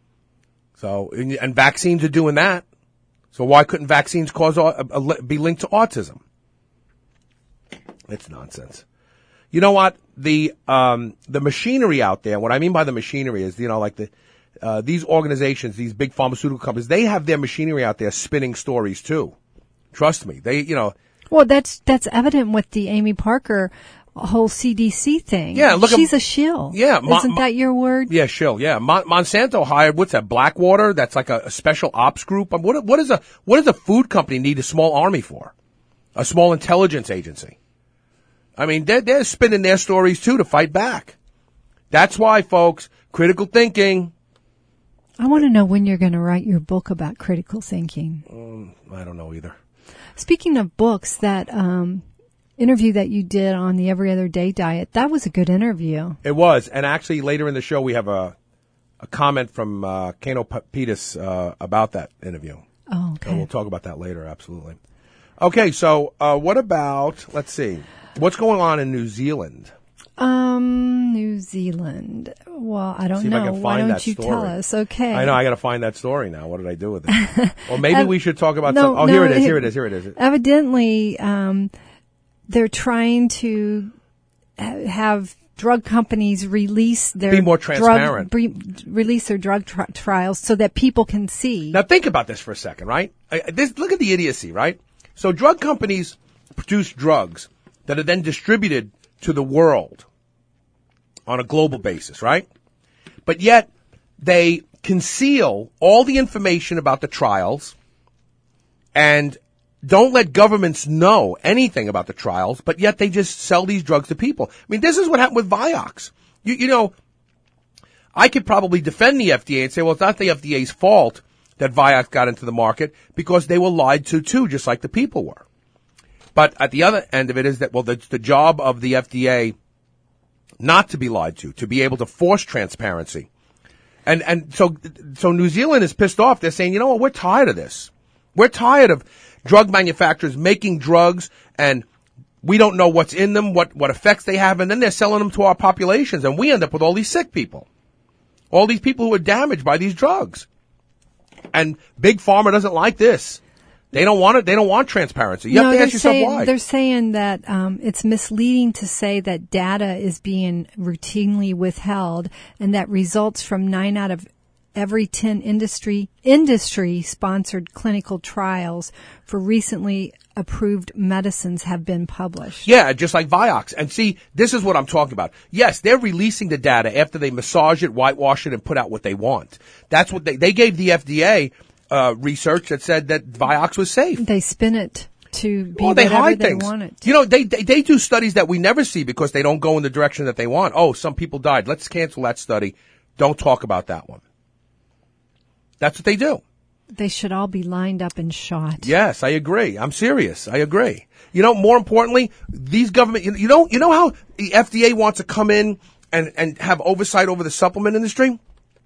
Speaker 2: So, and, and vaccines are doing that. So why couldn't vaccines cause uh, uh, be linked to autism? It's nonsense. You know what? The um, the machinery out there. What I mean by the machinery is, you know, like the uh, these organizations, these big pharmaceutical companies, they have their machinery out there spinning stories too. Trust me, they, you know.
Speaker 3: Well, that's that's evident with the Amy Parker whole C D C thing.
Speaker 2: Yeah, look,
Speaker 3: she's
Speaker 2: at,
Speaker 3: a shill.
Speaker 2: Yeah,
Speaker 3: Mo- isn't that your word?
Speaker 2: Yeah, shill. Yeah, Mon- Monsanto hired what's that? Blackwater. That's like a, a special ops group. Um, what what is a what does a food company need a small army for? A small intelligence agency. I mean, they're they're spinning their stories too to fight back. That's why, folks, critical thinking.
Speaker 3: I want to know when you're going to write your book about critical thinking.
Speaker 2: Um, I don't know either.
Speaker 3: Speaking of books, that um, interview that you did on the Every Other Day diet, that was a good interview.
Speaker 2: It was. And actually, later in the show, we have a a comment from uh, Kano Petis uh, about that interview.
Speaker 3: Oh, okay.
Speaker 2: So we'll talk about that later, absolutely. Okay, so uh, what about, let's see, what's going on in New Zealand?
Speaker 3: Um, New Zealand. Well, I don't
Speaker 2: See if
Speaker 3: know.
Speaker 2: I can find
Speaker 3: Why don't
Speaker 2: that
Speaker 3: you
Speaker 2: story.
Speaker 3: tell us? Okay.
Speaker 2: I know. I got to find that story now. What did I do with it? Well, maybe
Speaker 3: Uh,
Speaker 2: we should talk about.
Speaker 3: no,
Speaker 2: some, oh,
Speaker 3: no,
Speaker 2: here it is.
Speaker 3: it-
Speaker 2: Here it is. Here it is.
Speaker 3: Evidently, um, they're trying to ha- have drug companies release their
Speaker 2: Be more
Speaker 3: drug-
Speaker 2: transparent.
Speaker 3: bre- release their drug tri- trials so that people can see.
Speaker 2: Now think about this for a second, right? I, this, look at the idiocy, right? So drug companies produce drugs that are then distributed to the world on a global basis, right? But yet they conceal all the information about the trials and don't let governments know anything about the trials, but yet they just sell these drugs to people. I mean, this is what happened with Vioxx. You, you know, I could probably defend the F D A and say, well, it's not the F D A's fault that Vioxx got into the market because they were lied to too, just like the people were. But at the other end of it is that, well, it's the job of the F D A not to be lied to, to be able to force transparency. And, and so, so New Zealand is pissed off. They're saying, you know what, we're tired of this. We're tired of drug manufacturers making drugs and we don't know what's in them, what, what effects they have, and then they're selling them to our populations and we end up with all these sick people. All these people who are damaged by these drugs. And Big Pharma doesn't like this. They don't want it. They don't want transparency. You
Speaker 3: no,
Speaker 2: have to
Speaker 3: they're
Speaker 2: ask yourself
Speaker 3: saying,
Speaker 2: why.
Speaker 3: They're saying that um, it's misleading to say that data is being routinely withheld, and that results from nine out of every ten industry industry sponsored clinical trials for recently approved medicines have been published.
Speaker 2: Yeah, just like Vioxx. And see, this is what I'm talking about. Yes, they're releasing the data after they massage it, whitewash it, and put out what they want. That's what they they gave the F D A. Uh, research that said that Vioxx was safe.
Speaker 3: They spin it to be
Speaker 2: well, they
Speaker 3: whatever
Speaker 2: hide
Speaker 3: they
Speaker 2: things.
Speaker 3: want it to.
Speaker 2: You know, they, they they do studies that we never see because they don't go in the direction that they want. Oh, some people died. Let's cancel that study. Don't talk about that one. That's what they do.
Speaker 3: They should all be lined up and shot.
Speaker 2: Yes, I agree. I'm serious. I agree. You know, more importantly, these government, you, you know, you know how the F D A wants to come in and, and have oversight over the supplement industry,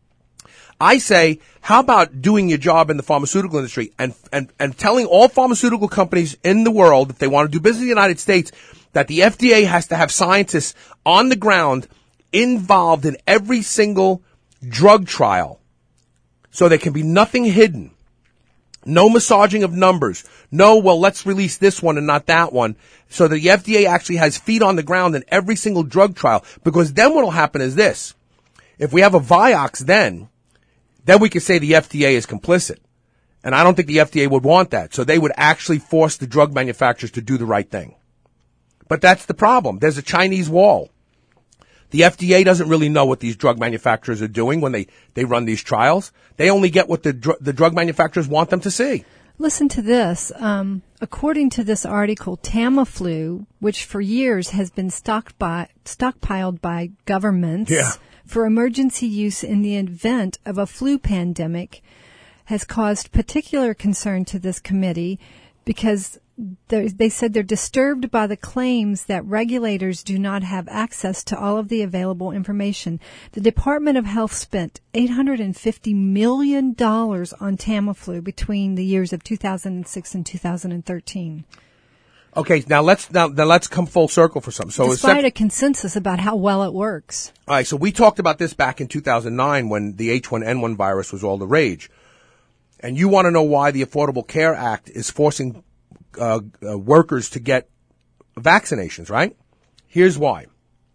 Speaker 2: I say, how about doing your job in the pharmaceutical industry and, and, and telling all pharmaceutical companies in the world, if they want to do business in the United States, that the F D A has to have scientists on the ground involved in every single drug trial. So there can be nothing hidden. No massaging of numbers. No, well, let's release this one and not that one. So the F D A actually has feet on the ground in every single drug trial. Because then what will happen is this. If we have a Vioxx then, then we could say the F D A is complicit. And I don't think the F D A would want that. So they would actually force the drug manufacturers to do the right thing. But that's the problem. There's a Chinese wall. The F D A doesn't really know what these drug manufacturers are doing when they, they run these trials. They only get what the dr- the drug manufacturers want them to see.
Speaker 3: Listen to this. Um, according to this article, Tamiflu, which for years has been stocked by, stockpiled by governments
Speaker 2: Yeah.
Speaker 3: for emergency use in the event of a flu pandemic, has caused particular concern to this committee because they said they're disturbed by the claims that regulators do not have access to all of the available information. The Department of Health spent eight hundred fifty million dollars on Tamiflu between the years of two thousand six and two thousand thirteen.
Speaker 2: Okay, now let's now, now let's come full circle for something. So
Speaker 3: Despite
Speaker 2: sec-
Speaker 3: a consensus about how well it works.
Speaker 2: All right, so we talked about this back in two thousand nine when the H one N one virus was all the rage. And you want to know why the Affordable Care Act is forcing uh, uh, workers to get vaccinations, right? Here's why.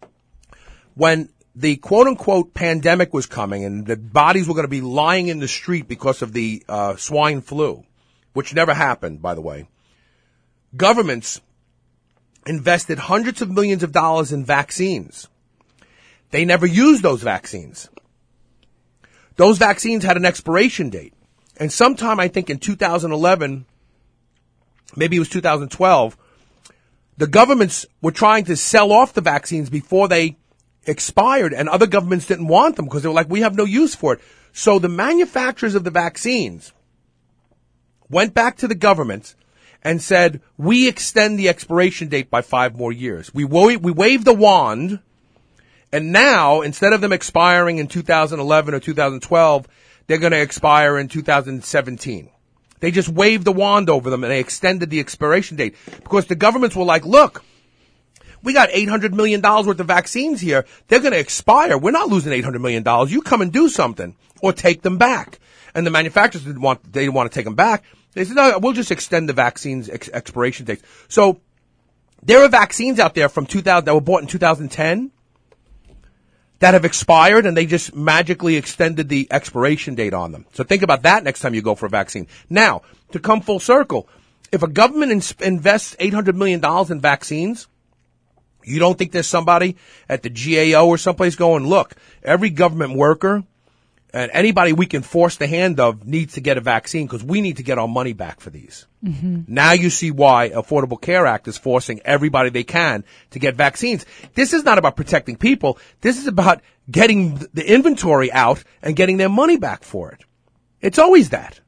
Speaker 2: When the quote-unquote pandemic was coming and the bodies were going to be lying in the street because of the uh, swine flu, which never happened, by the way, governments invested hundreds of millions of dollars in vaccines. They never used those vaccines. Those vaccines had an expiration date. And sometime, I think in two thousand eleven, maybe it was two thousand twelve, the governments were trying to sell off the vaccines before they expired, and other governments didn't want them because they were like, we have no use for it. So the manufacturers of the vaccines went back to the government and said, we extend the expiration date by five more years. We, wa- we waved the wand, and now, instead of them expiring in two thousand eleven or two thousand twelve, they're going to expire in two thousand seventeen. They just waved the wand over them and they extended the expiration date because the governments were like, look, we got eight hundred million dollars worth of vaccines here. They're going to expire. We're not losing eight hundred million dollars. You come and do something or take them back. And the manufacturers didn't want, they didn't want to take them back. They said, no, we'll just extend the vaccines ex- expiration dates. So there are vaccines out there from two thousand that were bought in two thousand ten that have expired, and they just magically extended the expiration date on them. So think about that next time you go for a vaccine. Now, to come full circle, if a government in- invests eight hundred million dollars in vaccines, you don't think there's somebody at the G A O or someplace going, look, every government worker and anybody we can force the hand of needs to get a vaccine because we need to get our money back for these. Mm-hmm. Now you see why Affordable Care Act is forcing everybody they can to get vaccines. This is not about protecting people. This is about getting the inventory out and getting their money back for it. It's always that.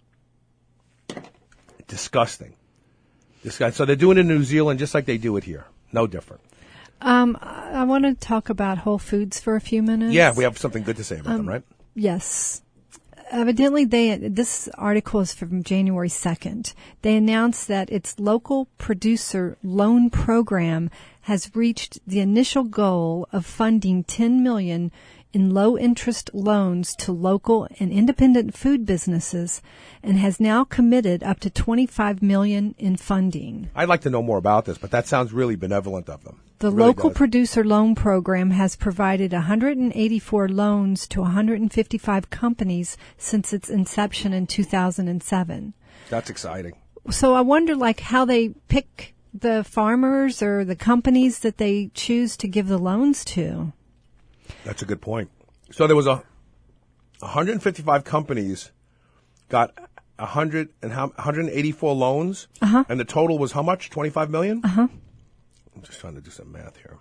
Speaker 2: Disgusting. This guy. So they're doing it in New Zealand just like they do it here. No different.
Speaker 3: Um, I want to talk about Whole Foods for a few minutes.
Speaker 2: Yeah, we have something good to say about
Speaker 3: um,
Speaker 2: them, right?
Speaker 3: Yes. Evidently, they this article is from January second. They announced that its local producer loan program has reached the initial goal of funding ten million dollars in low-interest loans to local and independent food businesses and has now committed up to twenty-five million dollars in funding.
Speaker 2: I'd like to know more about this, but that sounds really benevolent of them.
Speaker 3: The
Speaker 2: It really
Speaker 3: local
Speaker 2: does.
Speaker 3: producer loan program has provided one hundred eighty-four loans to one hundred fifty-five companies since its inception in two thousand seven.
Speaker 2: That's exciting.
Speaker 3: So I wonder, like, how they pick the farmers or the companies that they choose to give the loans to.
Speaker 2: That's a good point. So there was a one hundred fifty-five companies got one hundred and how, one hundred eighty-four loans,
Speaker 3: uh-huh.
Speaker 2: and the total was how much? twenty-five million?
Speaker 3: Uh-huh.
Speaker 2: I'm just trying to do some math here.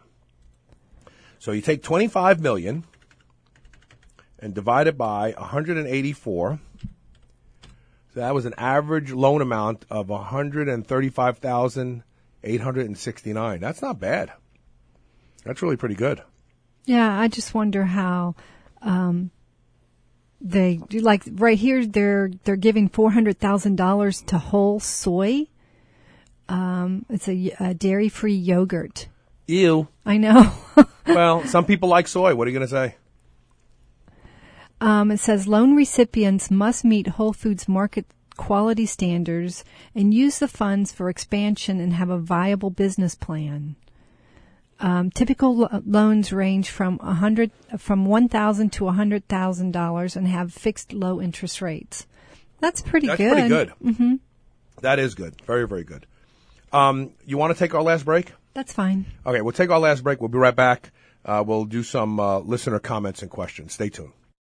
Speaker 2: So you take twenty-five million and divide it by one hundred eighty-four. So that was an average loan amount of one hundred thirty-five thousand eight hundred sixty-nine. That's not bad. That's really pretty good.
Speaker 3: Yeah, I just wonder how um, they do. Like right here, they're they're giving four hundred thousand dollars to Whole Soy. Um, it's a, a dairy-free yogurt.
Speaker 2: Ew.
Speaker 3: I know.
Speaker 2: Well, some people like soy. What are you going to say?
Speaker 3: Um, it says loan recipients must meet Whole Foods market quality standards and use the funds for expansion and have a viable business plan. Um, typical lo- loans range from a hundred, from one thousand to a hundred thousand dollars, and have fixed low interest rates. That's pretty
Speaker 2: That's
Speaker 3: good.
Speaker 2: pretty good.
Speaker 3: Mm-hmm.
Speaker 2: That is good. Very, very good. Um, you want to take our last break?
Speaker 3: That's fine.
Speaker 2: Okay, we'll take our last break. We'll be right back. Uh, we'll do some uh, listener comments and questions. Stay tuned.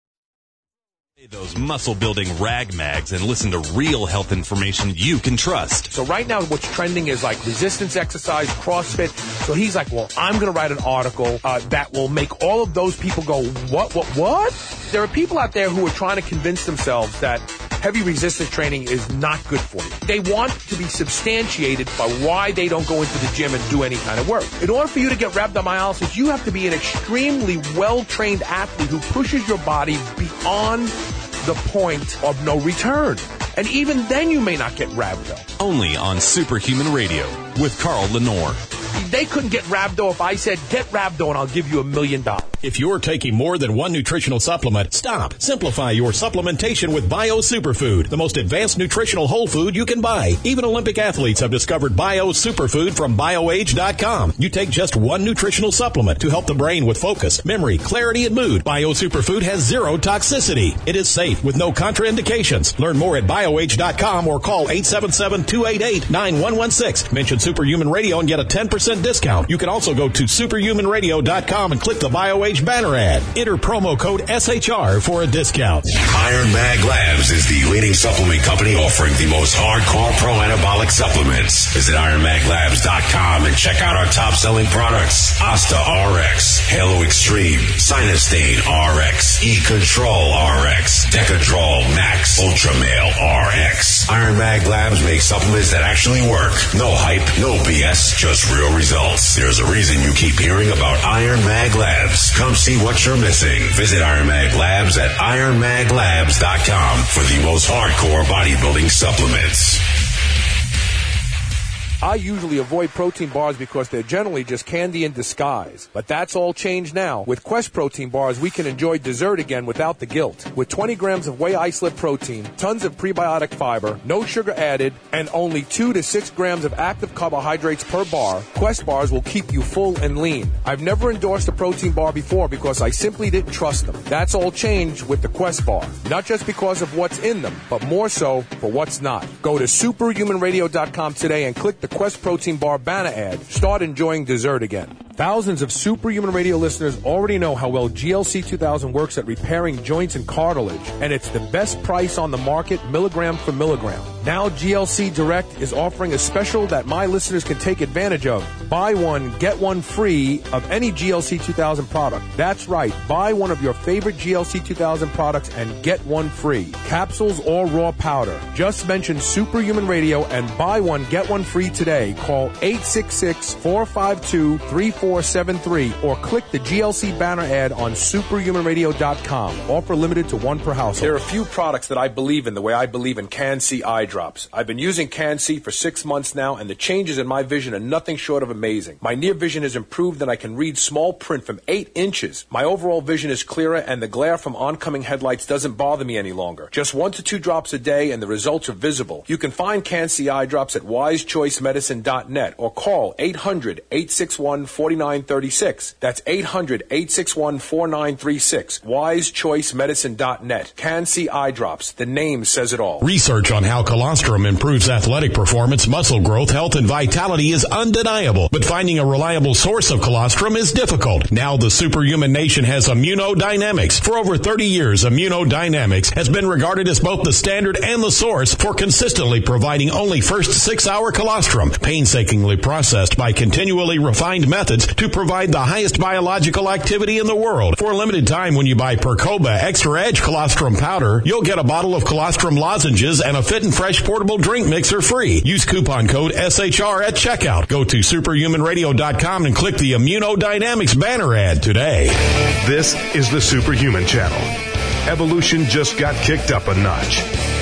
Speaker 4: Those muscle-building rag mags and listen to real health information you can trust.
Speaker 2: So right now what's trending is like resistance exercise, CrossFit. So he's like, well, I'm going to write an article uh, that will make all of those people go, what, what, what? There are people out there who are trying to convince themselves that heavy resistance training is not good for you. They want to be substantiated by why they don't go into the gym and do any kind of work. In order for you to get rhabdomyolysis, you have to be an extremely well-trained athlete who pushes your body beyond the point of no return. And even then you may not get rhabdo.
Speaker 4: Only on Superhuman Radio with Carl Lenore.
Speaker 2: They couldn't get rhabdo if I said, get rhabdo and I'll give you a million dollars.
Speaker 5: If you're taking more than one nutritional supplement, stop. Simplify your supplementation with Bio Superfood, the most advanced nutritional whole food you can buy. Even Olympic athletes have discovered Bio Superfood from BioAge dot com. You take just one nutritional supplement to help the brain with focus, memory, clarity, and mood. Bio Superfood has zero toxicity. It is safe with no contraindications. Learn more at BioAge dot com or call eight seven seven, two eight eight, nine one one six. Mention Superhuman Radio and get a ten percent discount. You can also go to superhuman radio dot com and click the BioAge banner ad. Enter promo code S H R for a discount.
Speaker 10: Iron Mag Labs is the leading supplement company offering the most hardcore pro-anabolic supplements. Visit iron mag labs dot com and check out our top-selling products. Asta R X, Halo Extreme, Sinustane R X, E-Control R X, Decadrol Max, Ultramale R X. Iron Mag Labs makes supplements that actually work. No hype, no B S, just real results. There's a reason you keep hearing about Iron Mag Labs. Come see what you're missing. Visit Iron Mag Labs at iron mag labs dot com for the most hardcore bodybuilding supplements.
Speaker 2: I usually avoid protein bars because they're generally just candy in disguise. But that's all changed now. With Quest protein bars, we can enjoy dessert again without the guilt. With twenty grams of whey isolate protein, tons of prebiotic fiber, no sugar added, and only two to six grams of active carbohydrates per bar, Quest bars will keep you full and lean. I've never endorsed a protein bar before because I simply didn't trust them. That's all changed with the Quest bar. Not just because of what's in them, but more so for what's not. Go to superhuman radio dot com today and click the Quest protein bar banner ad. Start enjoying dessert again. Thousands of Superhuman Radio listeners already know how well G L C two thousand works at repairing joints and cartilage, and it's the best price on the market, milligram for milligram. Now G L C Direct is offering a special that my listeners can take advantage of. Buy one, get one free of any G L C two thousand product. That's right. Buy one of your favorite G L C two thousand products and get one free. Capsules or raw powder. Just mention Superhuman Radio and buy one, get one free today. Call eight six six, four five two, three four seven three or click the G L C banner ad on superhuman radio dot com. Offer limited to one per household. There are a few products that I believe in the way I believe in Can-C eye drops. I've been using Can-C for six months now, and the changes in my vision are nothing short of amazing. My near vision has improved, and I can read small print from eight inches. My overall vision is clearer, and the glare from oncoming headlights doesn't bother me any longer. Just one to two drops a day, and the results are visible. You can find Can-C eye drops at wise choice medicine dot net or call eight hundred, eight six one, four nine three six. That's eight hundred, eight six one, four nine three six. wise choice medicine dot net. Can-C eye drops. The name says it all.
Speaker 5: Research on how colostrum improves athletic performance, muscle growth, health, and vitality is undeniable, but finding a reliable source of colostrum is difficult. Now the Superhuman Nation has Immunodynamics. For over thirty years, Immunodynamics has been regarded as both the standard and the source for consistently providing only first six-hour colostrum, painstakingly processed by continually refined methods hormones to provide the highest biological activity in the world. For a limited time, when you buy Percoba Extra Edge Colostrum Powder, you'll get a bottle of colostrum lozenges and a Fit and Fresh portable drink mixer free. Use coupon code S H R at checkout. Go to superhuman radio dot com and click the Immunodynamics banner ad today.
Speaker 1: This is the Superhuman Channel. Evolution just got kicked up a notch.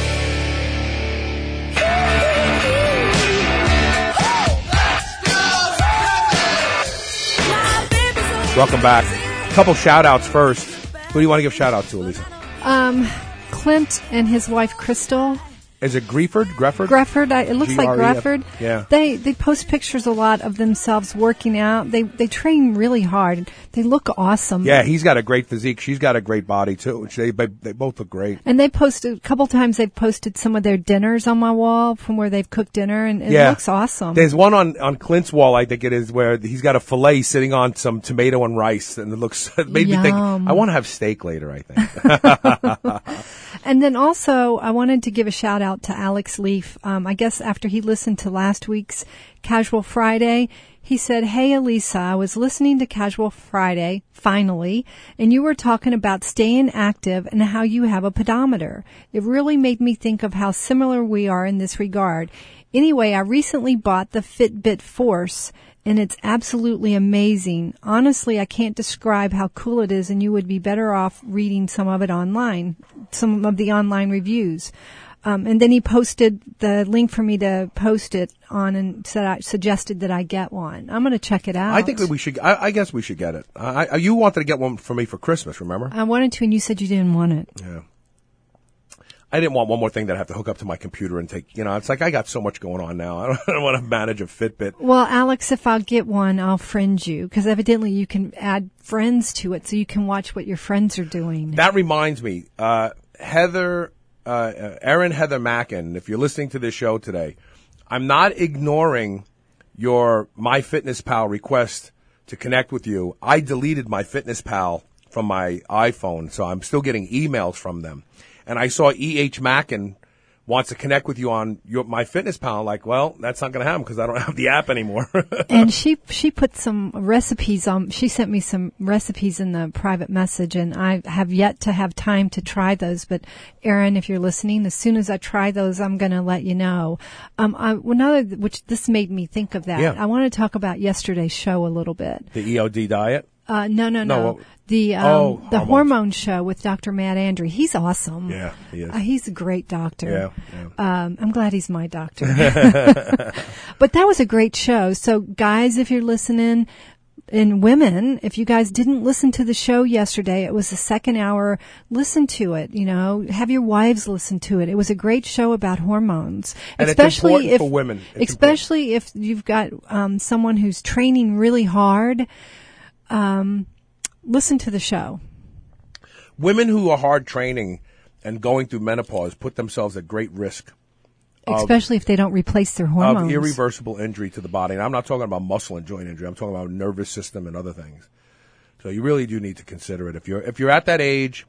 Speaker 2: Welcome back. A couple shout-outs first. Who do you want to give shout-out to, Elisa?
Speaker 3: Um, Clint and his wife, Crystal.
Speaker 2: Is it Grifford? Grefford?
Speaker 3: Grefford. I, it looks like Grefford.
Speaker 2: Yeah.
Speaker 3: They they post pictures a lot of themselves working out. They they train really hard. They look awesome.
Speaker 2: Yeah, he's got a great physique. She's got a great body too. They they both look great.
Speaker 3: And they posted a couple times. They've posted some of their dinners on my wall from where they've cooked dinner, and it
Speaker 2: yeah.
Speaker 3: looks awesome.
Speaker 2: There's one on on Clint's wall, I think it is, where he's got a fillet sitting on some tomato and rice, and it looks it made
Speaker 3: Yum.
Speaker 2: me think I want to have steak later. I think.
Speaker 3: And then also, I wanted to give a shout out to Alex Leaf. Um, I guess after he listened to last week's Casual Friday, he said, "Hey, Elisa, I was listening to Casual Friday, finally, and you were talking about staying active and how you have a pedometer. It really made me think of how similar we are in this regard. Anyway, I recently bought the Fitbit Force, and it's absolutely amazing. Honestly, I can't describe how cool it is, and you would be better off reading some of it online, some of the online reviews." Um, and then he posted the link for me to post it on, and said I suggested that I get one. I'm going to check it out.
Speaker 2: I think that we should. I, I guess we should get it. I, I, you wanted to get one for me for Christmas, remember?
Speaker 3: I wanted to, and you said you didn't want it.
Speaker 2: Yeah. I didn't want one more thing that I have to hook up to my computer and take. You know, it's like I got so much going on now. I don't, I don't want to manage a Fitbit.
Speaker 3: Well, Alex, if I'll get one, I'll friend you, because evidently you can add friends to it, so you can watch what your friends are doing.
Speaker 2: That reminds me, uh, Heather. Uh, Erin Heather Mackin, if you're listening to this show today, I'm not ignoring your MyFitnessPal request to connect with you. I deleted MyFitnessPal from my iPhone, so I'm still getting emails from them. And I saw E H Mackin wants to connect with you on your MyFitnessPal. Like, well, that's not going to happen because I don't have the app anymore.
Speaker 3: And she she put some recipes on. She sent me some recipes in the private message, and I have yet to have time to try those. But Erin, if you're listening, as soon as I try those, I'm going to let you know. Um, I, another which this made me think of that.
Speaker 2: Yeah.
Speaker 3: I want to talk about yesterday's show a little bit.
Speaker 2: The E O D diet.
Speaker 3: Uh, no, no, no.
Speaker 2: No,
Speaker 3: the um,
Speaker 2: oh,
Speaker 3: the
Speaker 2: hormones.
Speaker 3: hormone show with Doctor Matt Andrew. He's awesome.
Speaker 2: Yeah, he is.
Speaker 3: Uh, he's a great doctor.
Speaker 2: Yeah, yeah.
Speaker 3: Um, I'm glad he's my doctor. But that was a great show. So, guys, if you're listening, and women, if you guys didn't listen to the show yesterday, it was the second hour. Listen to it. You know, have your wives listen to it. It was a great show about hormones,
Speaker 2: and
Speaker 3: especially
Speaker 2: it's important
Speaker 3: if
Speaker 2: for women. It's
Speaker 3: especially
Speaker 2: important.
Speaker 3: if you've got um, someone who's training really hard. Um, listen to the show.
Speaker 2: Women who are hard training and going through menopause put themselves at great risk.
Speaker 3: Especially if they don't replace their hormones.
Speaker 2: Of irreversible injury to the body. And I'm not talking about muscle and joint injury. I'm talking about nervous system and other things. So you really do need to consider it. If you're if you're at that age,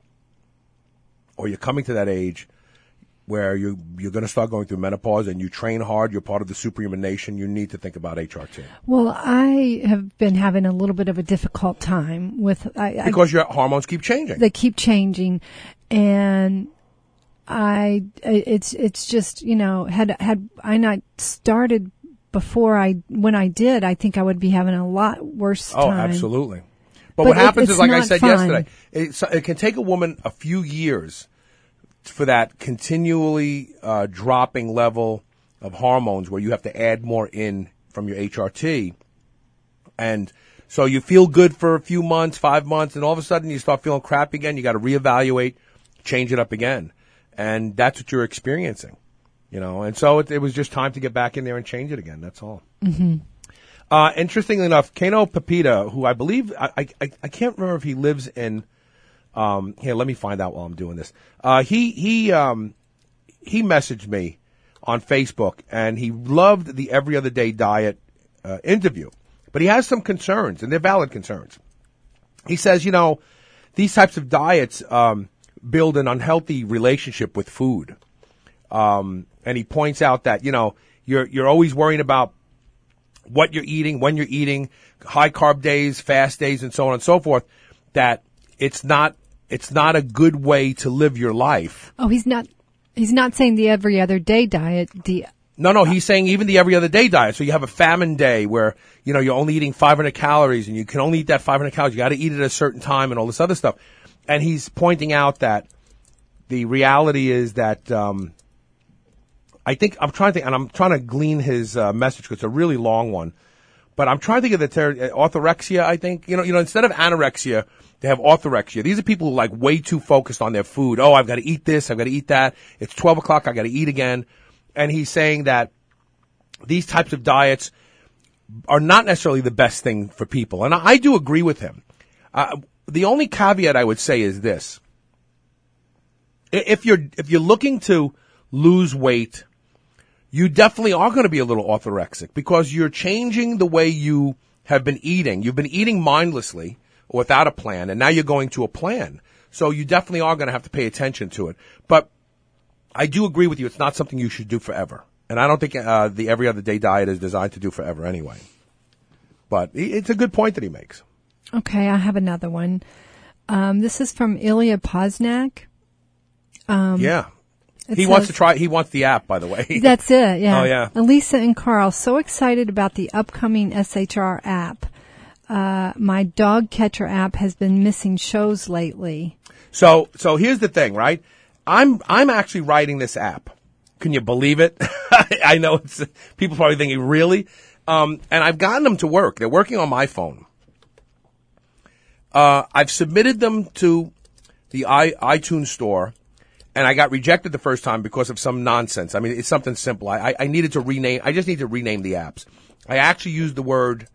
Speaker 2: or you're coming to that age where you, you're going to start going through menopause and you train hard, you're part of the Superhuman Nation, you need to think about H R T.
Speaker 3: Well, I have been having a little bit of a difficult time with... I,
Speaker 2: because
Speaker 3: I,
Speaker 2: your hormones keep changing.
Speaker 3: They keep changing. And I, it's, it's just, you know, had, had I not started before I, when I did, I think I would be having a lot worse time.
Speaker 2: Oh, absolutely. But,
Speaker 3: but
Speaker 2: what
Speaker 3: it,
Speaker 2: happens is, like I said
Speaker 3: fun.
Speaker 2: yesterday, it, it can take a woman a few years for that continually uh, dropping level of hormones where you have to add more in from your H R T. And so you feel good for a few months, five months, and all of a sudden you start feeling crappy again. You got to reevaluate, change it up again. And that's what you're experiencing, you know. And so it, it was just time to get back in there and change it again. That's all.
Speaker 3: Mm-hmm.
Speaker 2: Uh, interestingly enough, Kano Pepita, who I believe, I, I, I can't remember if he lives in, Um, here, let me find out while I'm doing this. Uh, he, he, um, he messaged me on Facebook and he loved the Every Other Day Diet, uh, interview, but he has some concerns and they're valid concerns. He says, you know, these types of diets, um, build an unhealthy relationship with food. Um, and he points out that, you know, you're, you're always worrying about what you're eating, when you're eating, high carb days, fast days, and so on and so forth, that it's not it's not a good way to live your life.
Speaker 3: Oh, he's not he's not saying the every other day diet. The
Speaker 2: No, no, he's saying even the every other day diet. So you have a famine day where, you know, you're only eating five hundred calories and you can only eat that five hundred calories. You got to eat it at a certain time and all this other stuff. And he's pointing out that the reality is that, um, I think, I'm trying to think, and I'm trying to glean his uh, message because it's a really long one. But I'm trying to think of the ter- orthorexia, I think. You know, you know, instead of anorexia, they have orthorexia. These are people who are like way too focused on their food. Oh, I've got to eat this. I've got to eat that. It's twelve o'clock. I got to eat again. And he's saying that these types of diets are not necessarily the best thing for people. And I, I do agree with him. Uh, the only caveat I would say is this. If you're, if you're looking to lose weight, you definitely are going to be a little orthorexic because you're changing the way you have been eating. You've been eating mindlessly or without a plan, and now you're going to a plan. So you definitely are going to have to pay attention to it. But I do agree with you. It's not something you should do forever. And I don't think uh, the every other day diet is designed to do forever anyway. But it's a good point that he makes.
Speaker 3: Okay, I have another one. Um, this is from Ilya Poznak. Um,
Speaker 2: yeah. He
Speaker 3: says,
Speaker 2: wants to try, he wants the app, by the way.
Speaker 3: That's it, yeah.
Speaker 2: Oh, yeah.
Speaker 3: Elisa and Carl, so excited about the upcoming S H R app. Uh, my dog catcher app has been missing shows lately.
Speaker 2: So, so here's the thing, right? I'm, I'm actually writing this app. Can you believe it? I know it's, people probably thinking, really? Um, and I've gotten them to work. They're working on my phone. Uh, I've submitted them to the i iTunes store, and I got rejected the first time because of some nonsense. I mean, it's something simple. I, I, I needed to rename, I just need to rename the apps. I actually used the word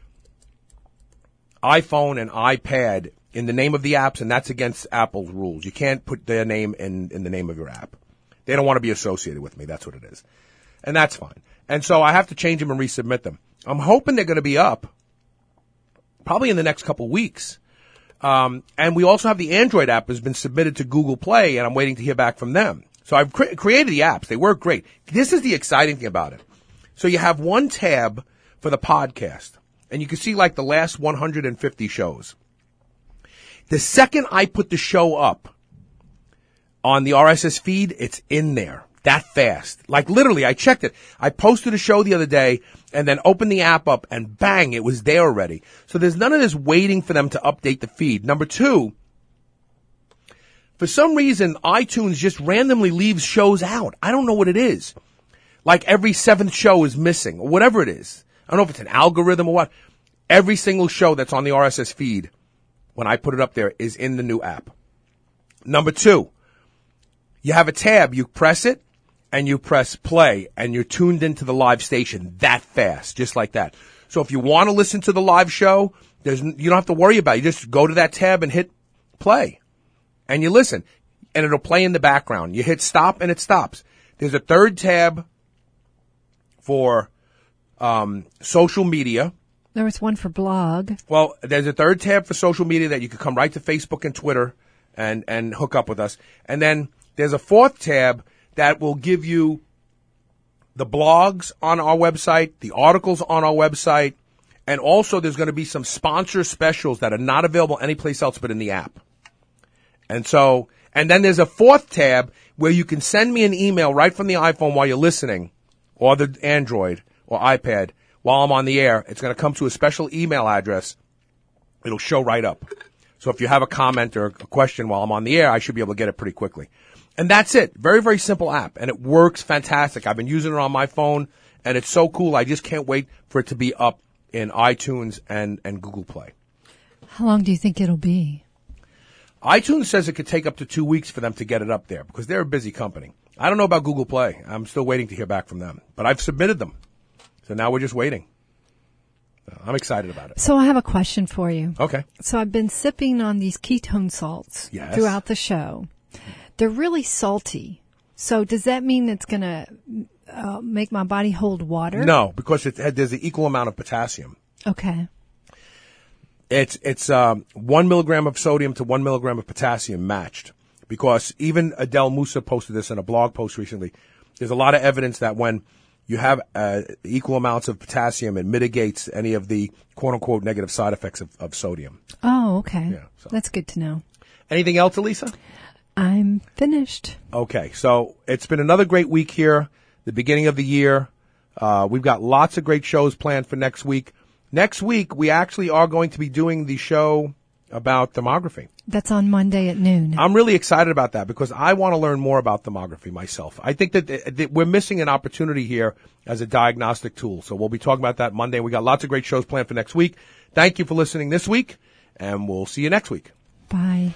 Speaker 2: iPhone and iPad in the name of the apps, and that's against Apple's rules. You can't put their name in, in the name of your app. They don't want to be associated with me. That's what it is. And that's fine. And so I have to change them and resubmit them. I'm hoping they're going to be up probably in the next couple weeks. Um, and we also have the Android app has been submitted to Google Play, and I'm waiting to hear back from them. So I've cre- created the apps. They work great. This is the exciting thing about it. So you have one tab for the podcast, and you can see like the last one hundred fifty shows. The second I put the show up on the R S S feed, it's in there. That fast. Like literally, I checked it. I posted a show the other day and then opened the app up and bang, it was there already. So there's none of this waiting for them to update the feed. Number two, for some reason, iTunes just randomly leaves shows out. I don't know what it is. Like every seventh show is missing or whatever it is. I don't know if it's an algorithm or what. Every single show that's on the R S S feed, when I put it up there, is in the new app. Number two, you have a tab. You press it. And you press play, and you're tuned into the live station that fast, just like that. So if you want to listen to the live show, there's you don't have to worry about it. You just go to that tab and hit play, and you listen, and it'll play in the background. You hit stop, and it stops. There's a third tab for um, social media.
Speaker 3: There was one for blog.
Speaker 2: Well, there's a third tab for social media that you can come right to Facebook and Twitter and, and hook up with us. And then there's a fourth tab that will give you the blogs on our website, the articles on our website, and also there's going to be some sponsor specials that are not available anyplace else but in the app. And so, and then there's a fourth tab where you can send me an email right from the iPhone while you're listening, or the Android or iPad while I'm on the air. It's going to come to a special email address. It'll show right up. So if you have a comment or a question while I'm on the air, I should be able to get it pretty quickly. And that's it. Very, very simple app. And it works fantastic. I've been using it on my phone, and it's so cool. I just can't wait for it to be up in iTunes and, and Google Play.
Speaker 3: How long do you think it'll be?
Speaker 2: iTunes says it could take up to two weeks for them to get it up there because they're a busy company. I don't know about Google Play. I'm still waiting to hear back from them. But I've submitted them. So now we're just waiting. I'm excited about it.
Speaker 3: So I have a question for you.
Speaker 2: Okay.
Speaker 3: So I've been sipping on these ketone salts
Speaker 2: yes.
Speaker 3: throughout the show. They're really salty. So does that mean it's going to uh, make my body hold water?
Speaker 2: No, because it, there's an equal amount of potassium.
Speaker 3: Okay.
Speaker 2: It's it's um, one milligram of sodium to one milligram of potassium matched. Because even Adele Musa posted this in a blog post recently. There's a lot of evidence that when you have uh, equal amounts of potassium and mitigates any of the quote-unquote negative side effects of, of sodium.
Speaker 3: Oh, okay.
Speaker 2: Yeah, so.
Speaker 3: That's good to know.
Speaker 2: Anything else, Elisa?
Speaker 3: I'm finished.
Speaker 2: Okay, so it's been another great week here, the beginning of the year. Uh, we've got lots of great shows planned for next week. Next week, we actually are going to be doing the show about thermography.
Speaker 3: That's on Monday at noon.
Speaker 2: I'm really excited about that because I want to learn more about thermography myself. I think that, that we're missing an opportunity here as a diagnostic tool. So we'll be talking about that Monday. We got lots of great shows planned for next week. Thank you for listening this week, and we'll see you next week.
Speaker 3: Bye.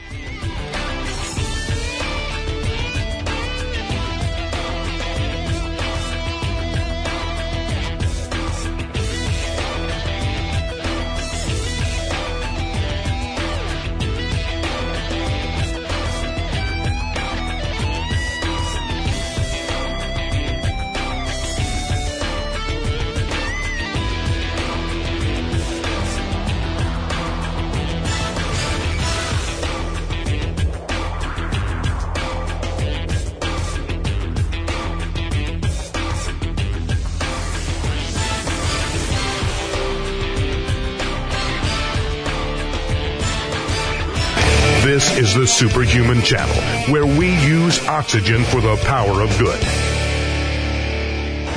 Speaker 1: This is the Superhuman Channel, where we use oxygen for the power of good.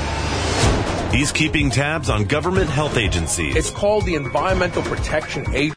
Speaker 4: He's keeping tabs on government health agencies.
Speaker 2: It's called the Environmental Protection Agency.